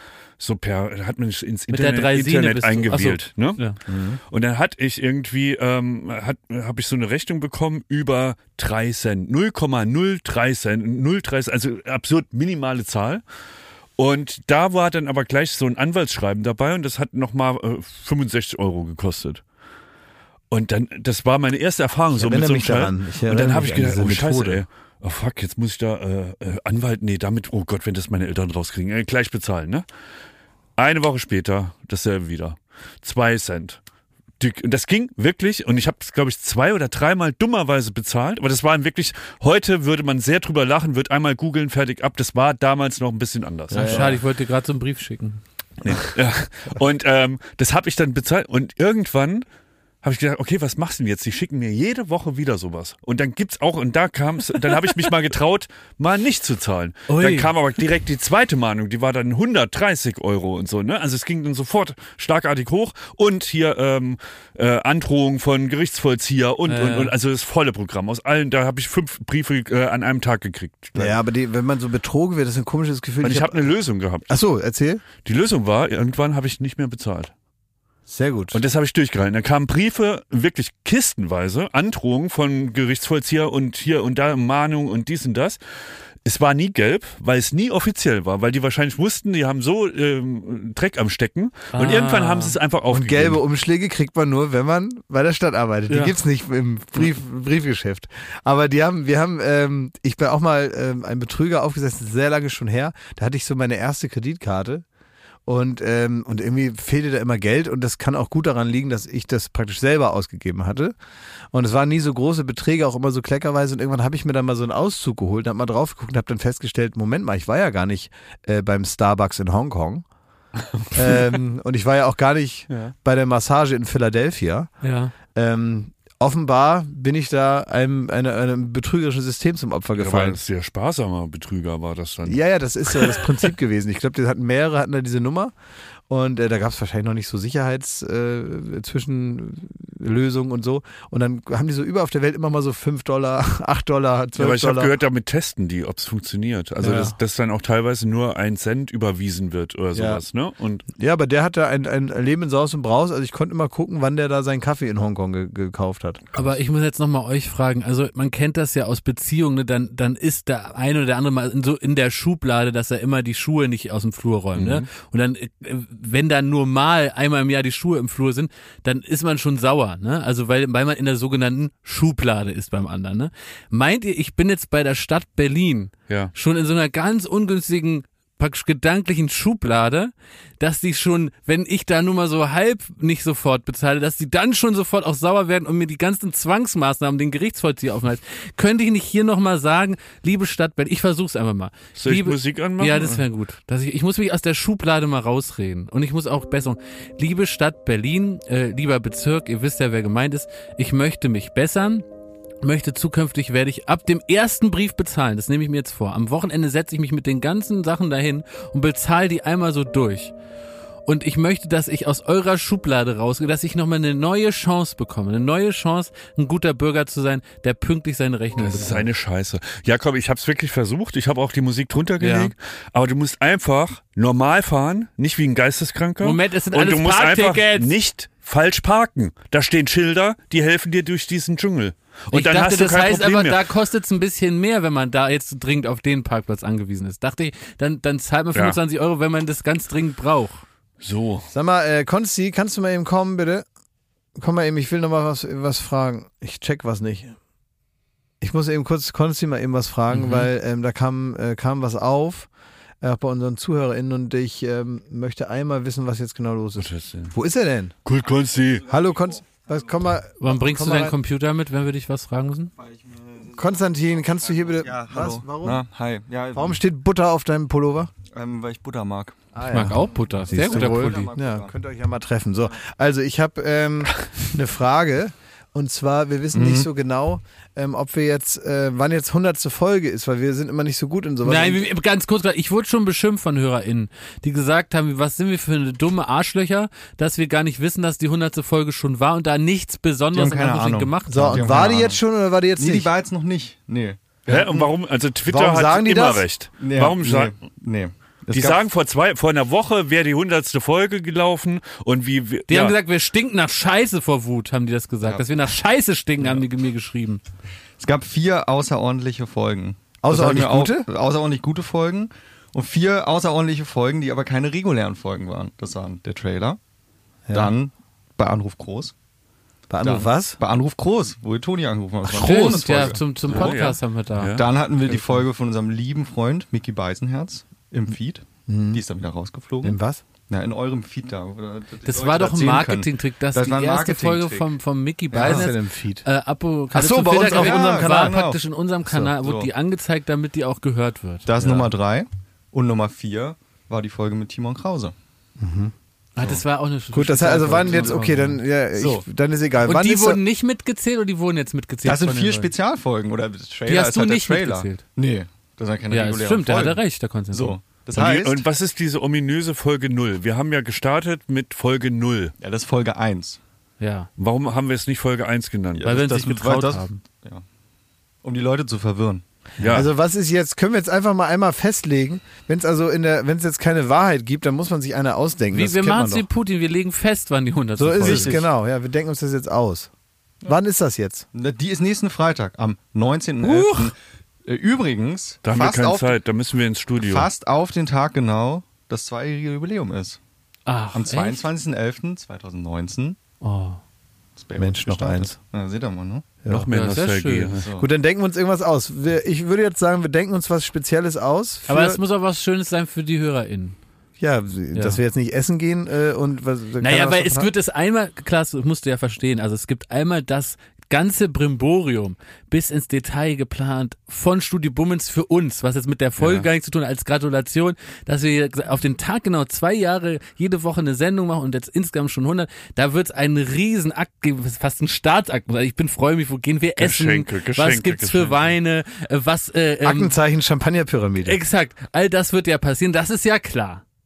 hat man ins Mit der Internet, Draisine bist du- eingewählt. Ne? Ja. Und dann hatte ich irgendwie, habe ich so eine Rechnung bekommen über 3 Cent, 0,03 Cent, 0,3 Cent, also absurd minimale Zahl. Und da war dann aber gleich so ein Anwaltsschreiben dabei und das hat nochmal 65 € gekostet. Und dann, das war meine erste Erfahrung so mit erinnere so einem mich daran. Scheiß. Ich Und erinnere dann habe mich ich an gedacht, diese oh Scheiße, Methode. ey. Oh fuck, jetzt muss ich da Anwalt, nee, damit, oh Gott, wenn das meine Eltern rauskriegen, gleich bezahlen, ne? Eine Woche später, dasselbe wieder. 2 Cent. Und das ging wirklich, und ich habe es, glaube ich, 2 oder 3 Mal dummerweise bezahlt, aber das war wirklich, heute würde man sehr drüber lachen, wird einmal googeln, fertig ab, das war damals noch ein bisschen anders. Ach, schade, ich wollte dir gerade so einen Brief schicken. Nee. Ja. Und das habe ich dann bezahlt und irgendwann habe ich gedacht, okay, was machst du denn jetzt? Die schicken mir jede Woche wieder sowas. Und dann gibt's auch, und da kam's, dann habe ich mich mal getraut, mal nicht zu zahlen. Ui. Dann kam aber direkt die zweite Mahnung, die war dann 130 € und so, ne? Also es ging dann sofort schlagartig hoch und hier Androhung von Gerichtsvollzieher und, also das volle Programm. Aus allen, da habe ich 5 Briefe an einem Tag gekriegt. Ja, aber wenn man so betrogen wird, das ist ein komisches Gefühl. Und ich habe eine Lösung gehabt. Ach so, erzähl. Die Lösung war, irgendwann habe ich nicht mehr bezahlt. Sehr gut. Und das habe ich durchgehalten. Da kamen Briefe, wirklich kistenweise, Androhungen von Gerichtsvollzieher und hier und da Mahnung und dies und das. Es war nie gelb, weil es nie offiziell war, weil die wahrscheinlich wussten, die haben so Dreck am Stecken und irgendwann haben sie es einfach und aufgegeben. gelbe Umschläge kriegt man nur, wenn man bei der Stadt arbeitet. Die Ja. gibt's nicht im Briefgeschäft. Aber ich bin auch mal ein Betrüger aufgesessen, sehr lange schon her. Da hatte ich so meine erste Kreditkarte. Und irgendwie fehlte da immer Geld und das kann auch gut daran liegen, dass ich das praktisch selber ausgegeben hatte. Und es waren nie so große Beträge, auch immer so kleckerweise. Und irgendwann habe ich mir dann mal so einen Auszug geholt, habe mal drauf geguckt und habe dann festgestellt, Moment mal, ich war ja gar nicht beim Starbucks in Hongkong. Und ich war ja auch gar nicht bei der Massage in Philadelphia. Ja. Offenbar bin ich da einem betrügerischen System zum Opfer Ja, weil gefallen. ein sehr sparsamer Betrüger war das dann. Ja, das ist ja das Prinzip gewesen. Ich glaube, mehrere hatten da diese Nummer und da gab es wahrscheinlich noch nicht so Lösung und so. Und dann haben die so überall auf der Welt immer mal so $5, $8, $12. Ja, aber ich habe gehört, damit testen die, ob es funktioniert. Also, Ja. dass dann auch teilweise nur 1 Cent überwiesen wird oder sowas, ne? Und Ja, aber der hatte ein Leben in Saus und Braus. Also ich konnte immer gucken, wann der da seinen Kaffee in Hongkong gekauft hat. Aber ich muss jetzt nochmal euch fragen, also man kennt das ja aus Beziehungen, ne? Dann ist der eine oder der andere mal so in der Schublade, dass er immer die Schuhe nicht aus dem Flur räumt. Ne? Und dann, wenn dann nur mal einmal im Jahr die Schuhe im Flur sind, dann ist man schon sauer. Ne? Also weil man in der sogenannten Schublade ist beim anderen. Ne? Meint ihr, ich bin jetzt bei der Stadt Berlin ja. schon in so einer ganz ungünstigen praktisch gedanklichen Schublade, dass die schon, wenn ich da nur mal so halb nicht sofort bezahle, dass die dann schon sofort auch sauer werden und mir die ganzen Zwangsmaßnahmen, den Gerichtsvollzieher aufhalten. Könnte ich nicht hier nochmal sagen, liebe Stadt Berlin, ich versuch's einfach mal. Soll ich Musik anmachen? Ja, das wäre gut. Ich muss mich aus der Schublade mal rausreden und ich muss auch bessern. Liebe Stadt Berlin, lieber Bezirk, ihr wisst ja, wer gemeint ist, ich möchte mich bessern. Zukünftig werde ich ab dem ersten Brief bezahlen, das nehme ich mir jetzt vor. Am Wochenende setze ich mich mit den ganzen Sachen dahin und bezahle die einmal so durch. Und ich möchte, dass ich aus eurer Schublade rausgehe, dass ich nochmal eine neue Chance bekomme. Eine neue Chance, ein guter Bürger zu sein, der pünktlich seine Rechnung bezahlt. Das ist eine Scheiße. Jakob, ich hab's wirklich versucht. Ich habe auch die Musik drunter gelegt. Ja. Aber du musst einfach normal fahren, nicht wie ein Geisteskranker. Moment, es sind und alles du musst Parktickets. einfach nicht falsch parken. Da stehen Schilder, die helfen dir durch diesen Dschungel. Und ich dann dachte, hast du das kein heißt Problem aber, mehr. da kostet es ein bisschen mehr, wenn man da jetzt dringend auf den Parkplatz angewiesen ist. Dachte ich, dann zahlt man 25 €, wenn man das ganz dringend braucht. So. Sag mal, Konsti, kannst du mal eben kommen, bitte? Komm mal eben, ich will noch mal was fragen. Ich check was nicht. Ich muss eben kurz Konsti mal eben was fragen, weil da kam was auf bei unseren ZuhörerInnen und ich möchte einmal wissen, was jetzt genau los ist. Wo ist er denn? Cool, Konsti. Hallo, komm mal. Wann bringst komm du mal deinen rein. Computer mit, wenn wir dich was fragen müssen? Konstantin, kannst du hier bitte... Ja, was? hallo. Warum? Na, hi. Ja, Warum steht Butter auf deinem Pullover? weil ich Butter mag. Ich mag auch Butter. Sehr Siehst du guter wohl? Pulli. Ja, könnt ihr euch ja mal treffen. So, also ich habe eine Frage und zwar, wir wissen nicht so genau, ob wir jetzt, wann jetzt 100. Folge ist, weil wir sind immer nicht so gut in sowas. Nein, ganz kurz, ich wurde schon beschimpft von HörerInnen, die gesagt haben, was sind wir für eine dumme Arschlöcher, dass wir gar nicht wissen, dass die 100. Folge schon war und da nichts Besonderes Die haben keine Ahnung. gemacht So, haben. und war die jetzt schon oder war die jetzt Nee, die nicht? war jetzt noch nicht. Nee. Hä? Und warum? Also Twitter Warum hat sagen die immer das? recht. Ja, Warum sagen... Nee. Die sagen vor einer Woche wäre die 100. Folge gelaufen und wie... Die haben gesagt, wir stinken nach Scheiße vor Wut, haben die das gesagt. Ja. Dass wir nach Scheiße stinken, haben die mir geschrieben. Es gab 4 außerordentliche Folgen. Außerordentlich Das hatten wir gute? auch, außerordentlich gute Folgen. Und 4 außerordentliche Folgen, die aber keine regulären Folgen waren. Das waren der Trailer. Ja. Dann bei Anruf Groß. Bei Anruf Dann was? Bei Anruf Groß, wo wir Toni angerufen haben. Das war eine Groß, Bonusfolge. ja, zum Podcast haben wir da. Ja. Dann hatten wir die Folge von unserem lieben Freund Micky Beisenherz im Feed. Die ist dann wieder rausgeflogen. In was? Ja, in eurem Feed da. Oder die Das Leute war doch das ein sehen Marketing-Trick, dass Das die war ein erste Folge Marketing-Trick. vom Micky Was ist denn Beisenherz im Feed? Ach so, bei uns auf unserem Kanal. war genau. praktisch in unserem Kanal, So. wurde die angezeigt, damit die auch gehört wird. Das ist Nummer 3. Und Nummer 4 war die Folge mit Timon Krause. Das war auch eine Gut, das heißt, also wann jetzt, okay, dann, ja, So. dann ist egal. Und Wann die ist wurden nicht mitgezählt oder die wurden jetzt mitgezählt? Das sind von 4 den Leuten? Spezialfolgen. Oder der Trailer Die hast ist du halt nicht der Trailer. mitgezählt. Nee, das sind keine Ja, regulären das stimmt, da Folgen. hat er recht, der Konstantin. So, das Und, heißt, und was ist diese ominöse Folge 0? Wir haben ja gestartet mit Folge 0. ja, das ist Folge 1. Ja, Warum haben wir es nicht Folge 1 genannt? weil wir uns das- nicht getraut das- haben. Ja. Um die Leute zu verwirren. Ja. Also was ist jetzt, können wir jetzt einfach mal einmal festlegen, wenn es jetzt keine Wahrheit gibt, dann muss man sich eine ausdenken. Das Wir kennt man machen es wie doch. Putin, wir legen fest, wann die 100. So ist Folge es, genau. Ja, wir denken uns das jetzt aus. Wann ist das jetzt? Die ist nächsten Freitag, am 19.11. Übrigens, da haben wir fast keine auf, Zeit, da müssen wir ins Studio. fast auf den Tag genau das 2-jährige Jubiläum ist. Ach, Am echt? 22.11.2019. Oh. ist bei Mensch, uns noch gestartet. eins. Ja, seht ihr mal, ne? Noch mehr Ja, sehr Nostalgie. schön. So. Gut, dann denken wir uns irgendwas aus. Ich würde jetzt sagen, wir denken uns was Spezielles aus. Für, Aber es muss auch was Schönes sein für die HörerInnen. ja, dass wir jetzt nicht essen gehen und was. Naja, weil es wird es einmal, klar, das musst du ja verstehen, also es gibt einmal das ganze Brimborium bis ins Detail geplant von Studio Bummens für uns, was jetzt mit der Folge gar nichts zu tun hat, als Gratulation, dass wir auf den Tag genau 2 Jahre jede Woche eine Sendung machen und jetzt insgesamt schon 100, da wird es einen Riesenakt geben, fast ein Staatsakt. Ich freue mich, wo gehen wir Geschenke, essen, was gibt's für Geschenke. Weine, was Aktenzeichen Champagnerpyramide. exakt, all das wird ja passieren, das ist ja klar.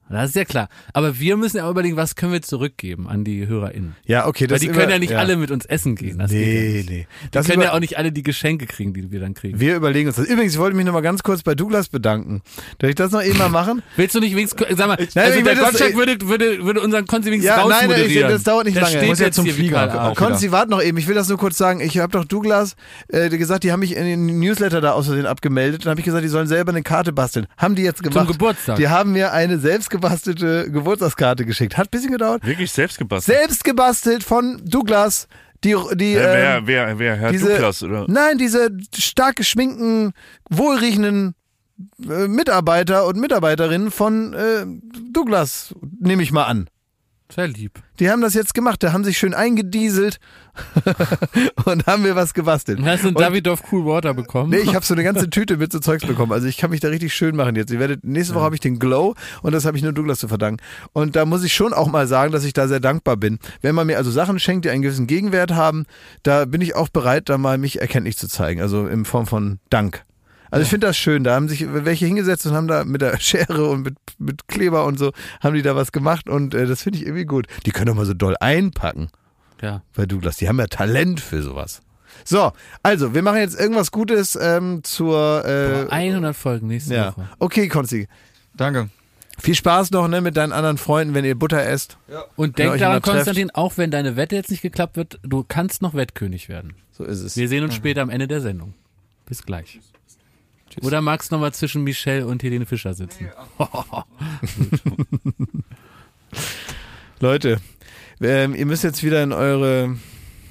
Das ist ja klar. Aber wir müssen ja überlegen, was können wir zurückgeben an die HörerInnen. Ja, okay. Weil die können ja nicht alle mit uns essen gehen. Das geht ja nicht. Nee. Die können ja auch nicht alle die Geschenke kriegen, die wir dann kriegen. Wir überlegen uns das. Übrigens, ich wollte mich noch mal ganz kurz bei Douglas bedanken. Darf ich das noch eben mal machen? Willst du nicht wenigstens, sag mal, Nein, der Gottschalk würde unseren Konzi wenigstens rausmoderieren. Das dauert nicht Der lange. steht Muss ja jetzt zum hier wie Flieger. Karl Arsch. Konzi, warte noch eben. Ich will das nur kurz sagen. Ich habe doch Douglas gesagt, die haben mich in den Newsletter da aus Versehen abgemeldet. Dann habe ich gesagt, die sollen selber eine Karte basteln. Haben die jetzt gemacht. Zum Geburtstag. Die haben mir eine selbst gebastelte Geburtstagskarte geschickt. Hat ein bisschen gedauert. Wirklich selbst gebastelt? Selbst gebastelt von Douglas. Wer, Herr Douglas, oder? Nein, diese stark geschminkten, wohlriechenden Mitarbeiter und Mitarbeiterinnen von Douglas, nehme ich mal an. Sehr lieb. Die haben das jetzt gemacht, da haben sich schön eingedieselt und haben mir was gebastelt. Hast du einen Davidoff Cool Water bekommen? Nee, ich habe so eine ganze Tüte mit so Zeugs bekommen. Also ich kann mich da richtig schön machen jetzt. Nächste Woche habe ich den Glow und das habe ich nur Douglas zu verdanken. Und da muss ich schon auch mal sagen, dass ich da sehr dankbar bin. Wenn man mir also Sachen schenkt, die einen gewissen Gegenwert haben, da bin ich auch bereit, da mal mich erkenntlich zu zeigen. Also in Form von Dank. Also ich finde das schön, da haben sich welche hingesetzt und haben da mit der Schere und mit Kleber und so, haben die da was gemacht und das finde ich irgendwie gut. Die können doch mal so doll einpacken. Ja. Bei Douglas, die haben ja Talent für sowas. So, also, wir machen jetzt irgendwas Gutes zur 100 Folgen nächste Woche. Okay, Konzi. Danke. Viel Spaß noch mit deinen anderen Freunden, wenn ihr Butter esst. Ja. Und denk daran, Konstantin, auch wenn deine Wette jetzt nicht geklappt wird, du kannst noch Wettkönig werden. So ist es. Wir sehen uns später am Ende der Sendung. Bis gleich. Tschüss. Oder magst du noch mal zwischen Michelle und Helene Fischer sitzen? Leute, ihr müsst jetzt wieder in euren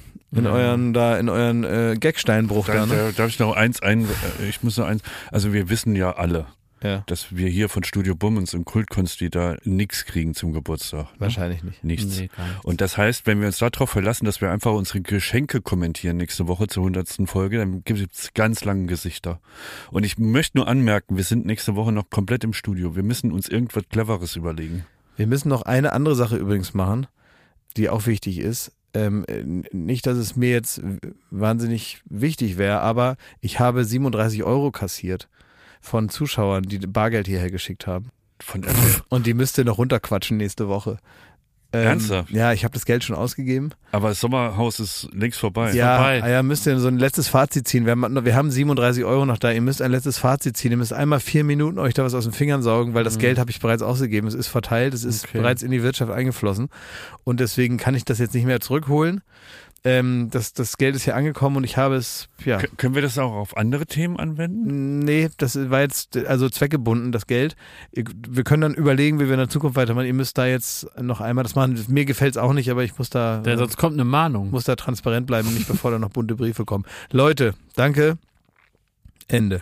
Gagsteinbruch da, ne? Darf ich noch ich muss noch eins, also wir wissen ja alle, dass wir hier von Studio Bummens und Kultkonsti da nichts kriegen zum Geburtstag. Ne? Wahrscheinlich nicht. Nichts. Nee, gar nichts. Und das heißt, wenn wir uns darauf verlassen, dass wir einfach unsere Geschenke kommentieren nächste Woche zur 100. Folge, dann gibt es ganz lange Gesichter. Und ich möchte nur anmerken, wir sind nächste Woche noch komplett im Studio. Wir müssen uns irgendwas Cleveres überlegen. Wir müssen noch eine andere Sache übrigens machen, die auch wichtig ist. Nicht, dass es mir jetzt wahnsinnig wichtig wäre, aber ich habe 37 € kassiert von Zuschauern, die Bargeld hierher geschickt haben. Und die müsst ihr noch runterquatschen nächste Woche. Ernsthaft? Ja, ich habe das Geld schon ausgegeben. Aber das Sommerhaus ist längst vorbei. Ja, müsst ihr so ein letztes Fazit ziehen. Wir haben 37 € noch da. Ihr müsst ein letztes Fazit ziehen. Ihr müsst einmal 4 Minuten euch da was aus den Fingern saugen, weil das Geld habe ich bereits ausgegeben. Es ist verteilt, es ist bereits in die Wirtschaft eingeflossen. Und deswegen kann ich das jetzt nicht mehr zurückholen. Das Geld ist hier angekommen und ich habe es, Können wir das auch auf andere Themen anwenden? Nee, das war jetzt also zweckgebunden, das Geld. Wir können dann überlegen, wie wir in der Zukunft weitermachen. Ihr müsst da jetzt noch einmal das machen. Mir gefällt es auch nicht, aber ich muss da... sonst kommt eine Mahnung. Muss da transparent bleiben, nicht bevor da noch bunte Briefe kommen. Leute, danke. Ende.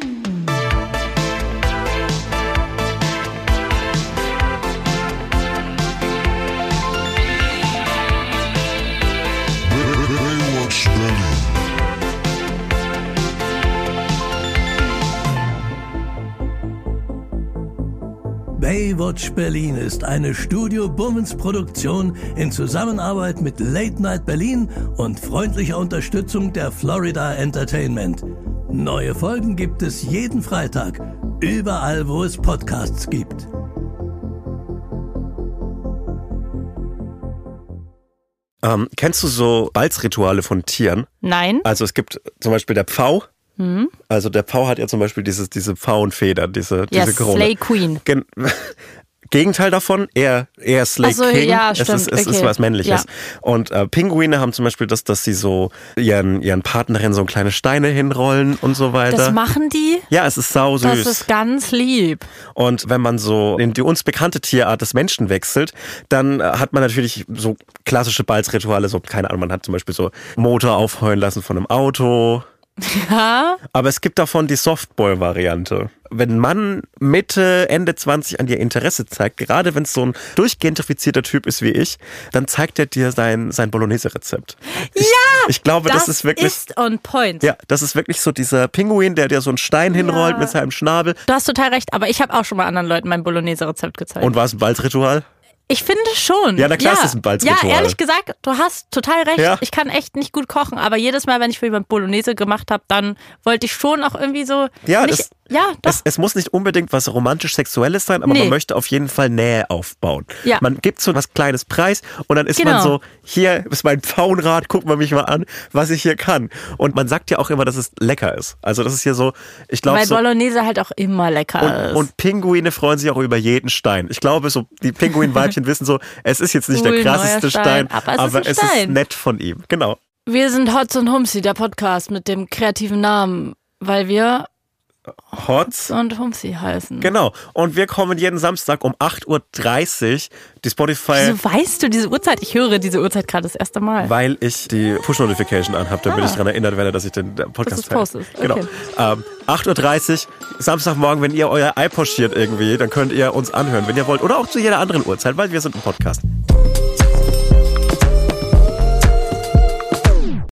Baywatch Berlin ist eine Studio Bummens Produktion in Zusammenarbeit mit Late Night Berlin und freundlicher Unterstützung der Florida Entertainment. Neue Folgen gibt es jeden Freitag, überall wo es Podcasts gibt. Kennst du so Balzrituale von Tieren? Nein. Also es gibt zum Beispiel der Pfau. Also der Pfau hat ja zum Beispiel diese Pfauenfeder, diese Krone. Slay Queen. Gegenteil davon, eher Slay King. Ja, es stimmt. ist was Männliches. Ja. Und Pinguine haben zum Beispiel das, dass sie so ihren Partnerinnen so kleine Steine hinrollen und so weiter. Das machen die? Ja, es ist sau süß. Das ist ganz lieb. Und wenn man so in die uns bekannte Tierart des Menschen wechselt, dann hat man natürlich so klassische Balzrituale, so keine Ahnung, man hat zum Beispiel so Motor aufheulen lassen von einem Auto. Ja. Aber es gibt davon die Softball-Variante. Wenn ein Mann Mitte, Ende 20 an dir Interesse zeigt, gerade wenn es so ein durchgentrifizierter Typ ist wie ich, dann zeigt er dir sein Bolognese-Rezept. Ich glaube, das ist wirklich... Das ist on point. Ja, das ist wirklich so dieser Pinguin, der dir so einen Stein hinrollt mit seinem Schnabel. Du hast total recht, aber ich habe auch schon mal anderen Leuten mein Bolognese-Rezept gezeigt. Und war es ein Balzritual? Ich finde schon. Ja, na klar, es ist ein Balzritual. Ja, ehrlich gesagt, du hast total recht. Ja. Ich kann echt nicht gut kochen, aber jedes Mal, wenn ich für jemand Bolognese gemacht habe, dann wollte ich schon auch irgendwie so Ja, doch. Es muss nicht unbedingt was romantisch-sexuelles sein, aber man möchte auf jeden Fall Nähe aufbauen. Ja. Man gibt so was kleines Preis und dann ist man Genau. so, hier ist mein Pfauenrad, guck mal mich mal an, was ich hier kann. Und man sagt ja auch immer, dass es lecker ist. Also das ist hier so, ich glaube Weil so... Bolognese halt auch immer lecker ist. Und Pinguine freuen sich auch über jeden Stein. Ich glaube, so die Pinguinweibchen wissen so, es ist jetzt nicht Cool, der krasseste neuer Stein, aber es ist ein ist Stein. nett von ihm. Genau. Wir sind Hotz und Humsi, der Podcast mit dem kreativen Namen, weil wir Hotz und Humsi heißen. Genau. Und wir kommen jeden Samstag um 8.30 Uhr. Die Spotify... Wieso weißt du diese Uhrzeit? Ich höre diese Uhrzeit gerade das erste Mal. Weil ich die Push-Notification anhabe, damit ich daran erinnert werde, dass ich den Podcast Dass du es postest. Genau. Okay. 8.30 Uhr, Samstagmorgen, wenn ihr euer iPod schiert irgendwie, dann könnt ihr uns anhören, wenn ihr wollt. Oder auch zu jeder anderen Uhrzeit, weil wir sind ein Podcast.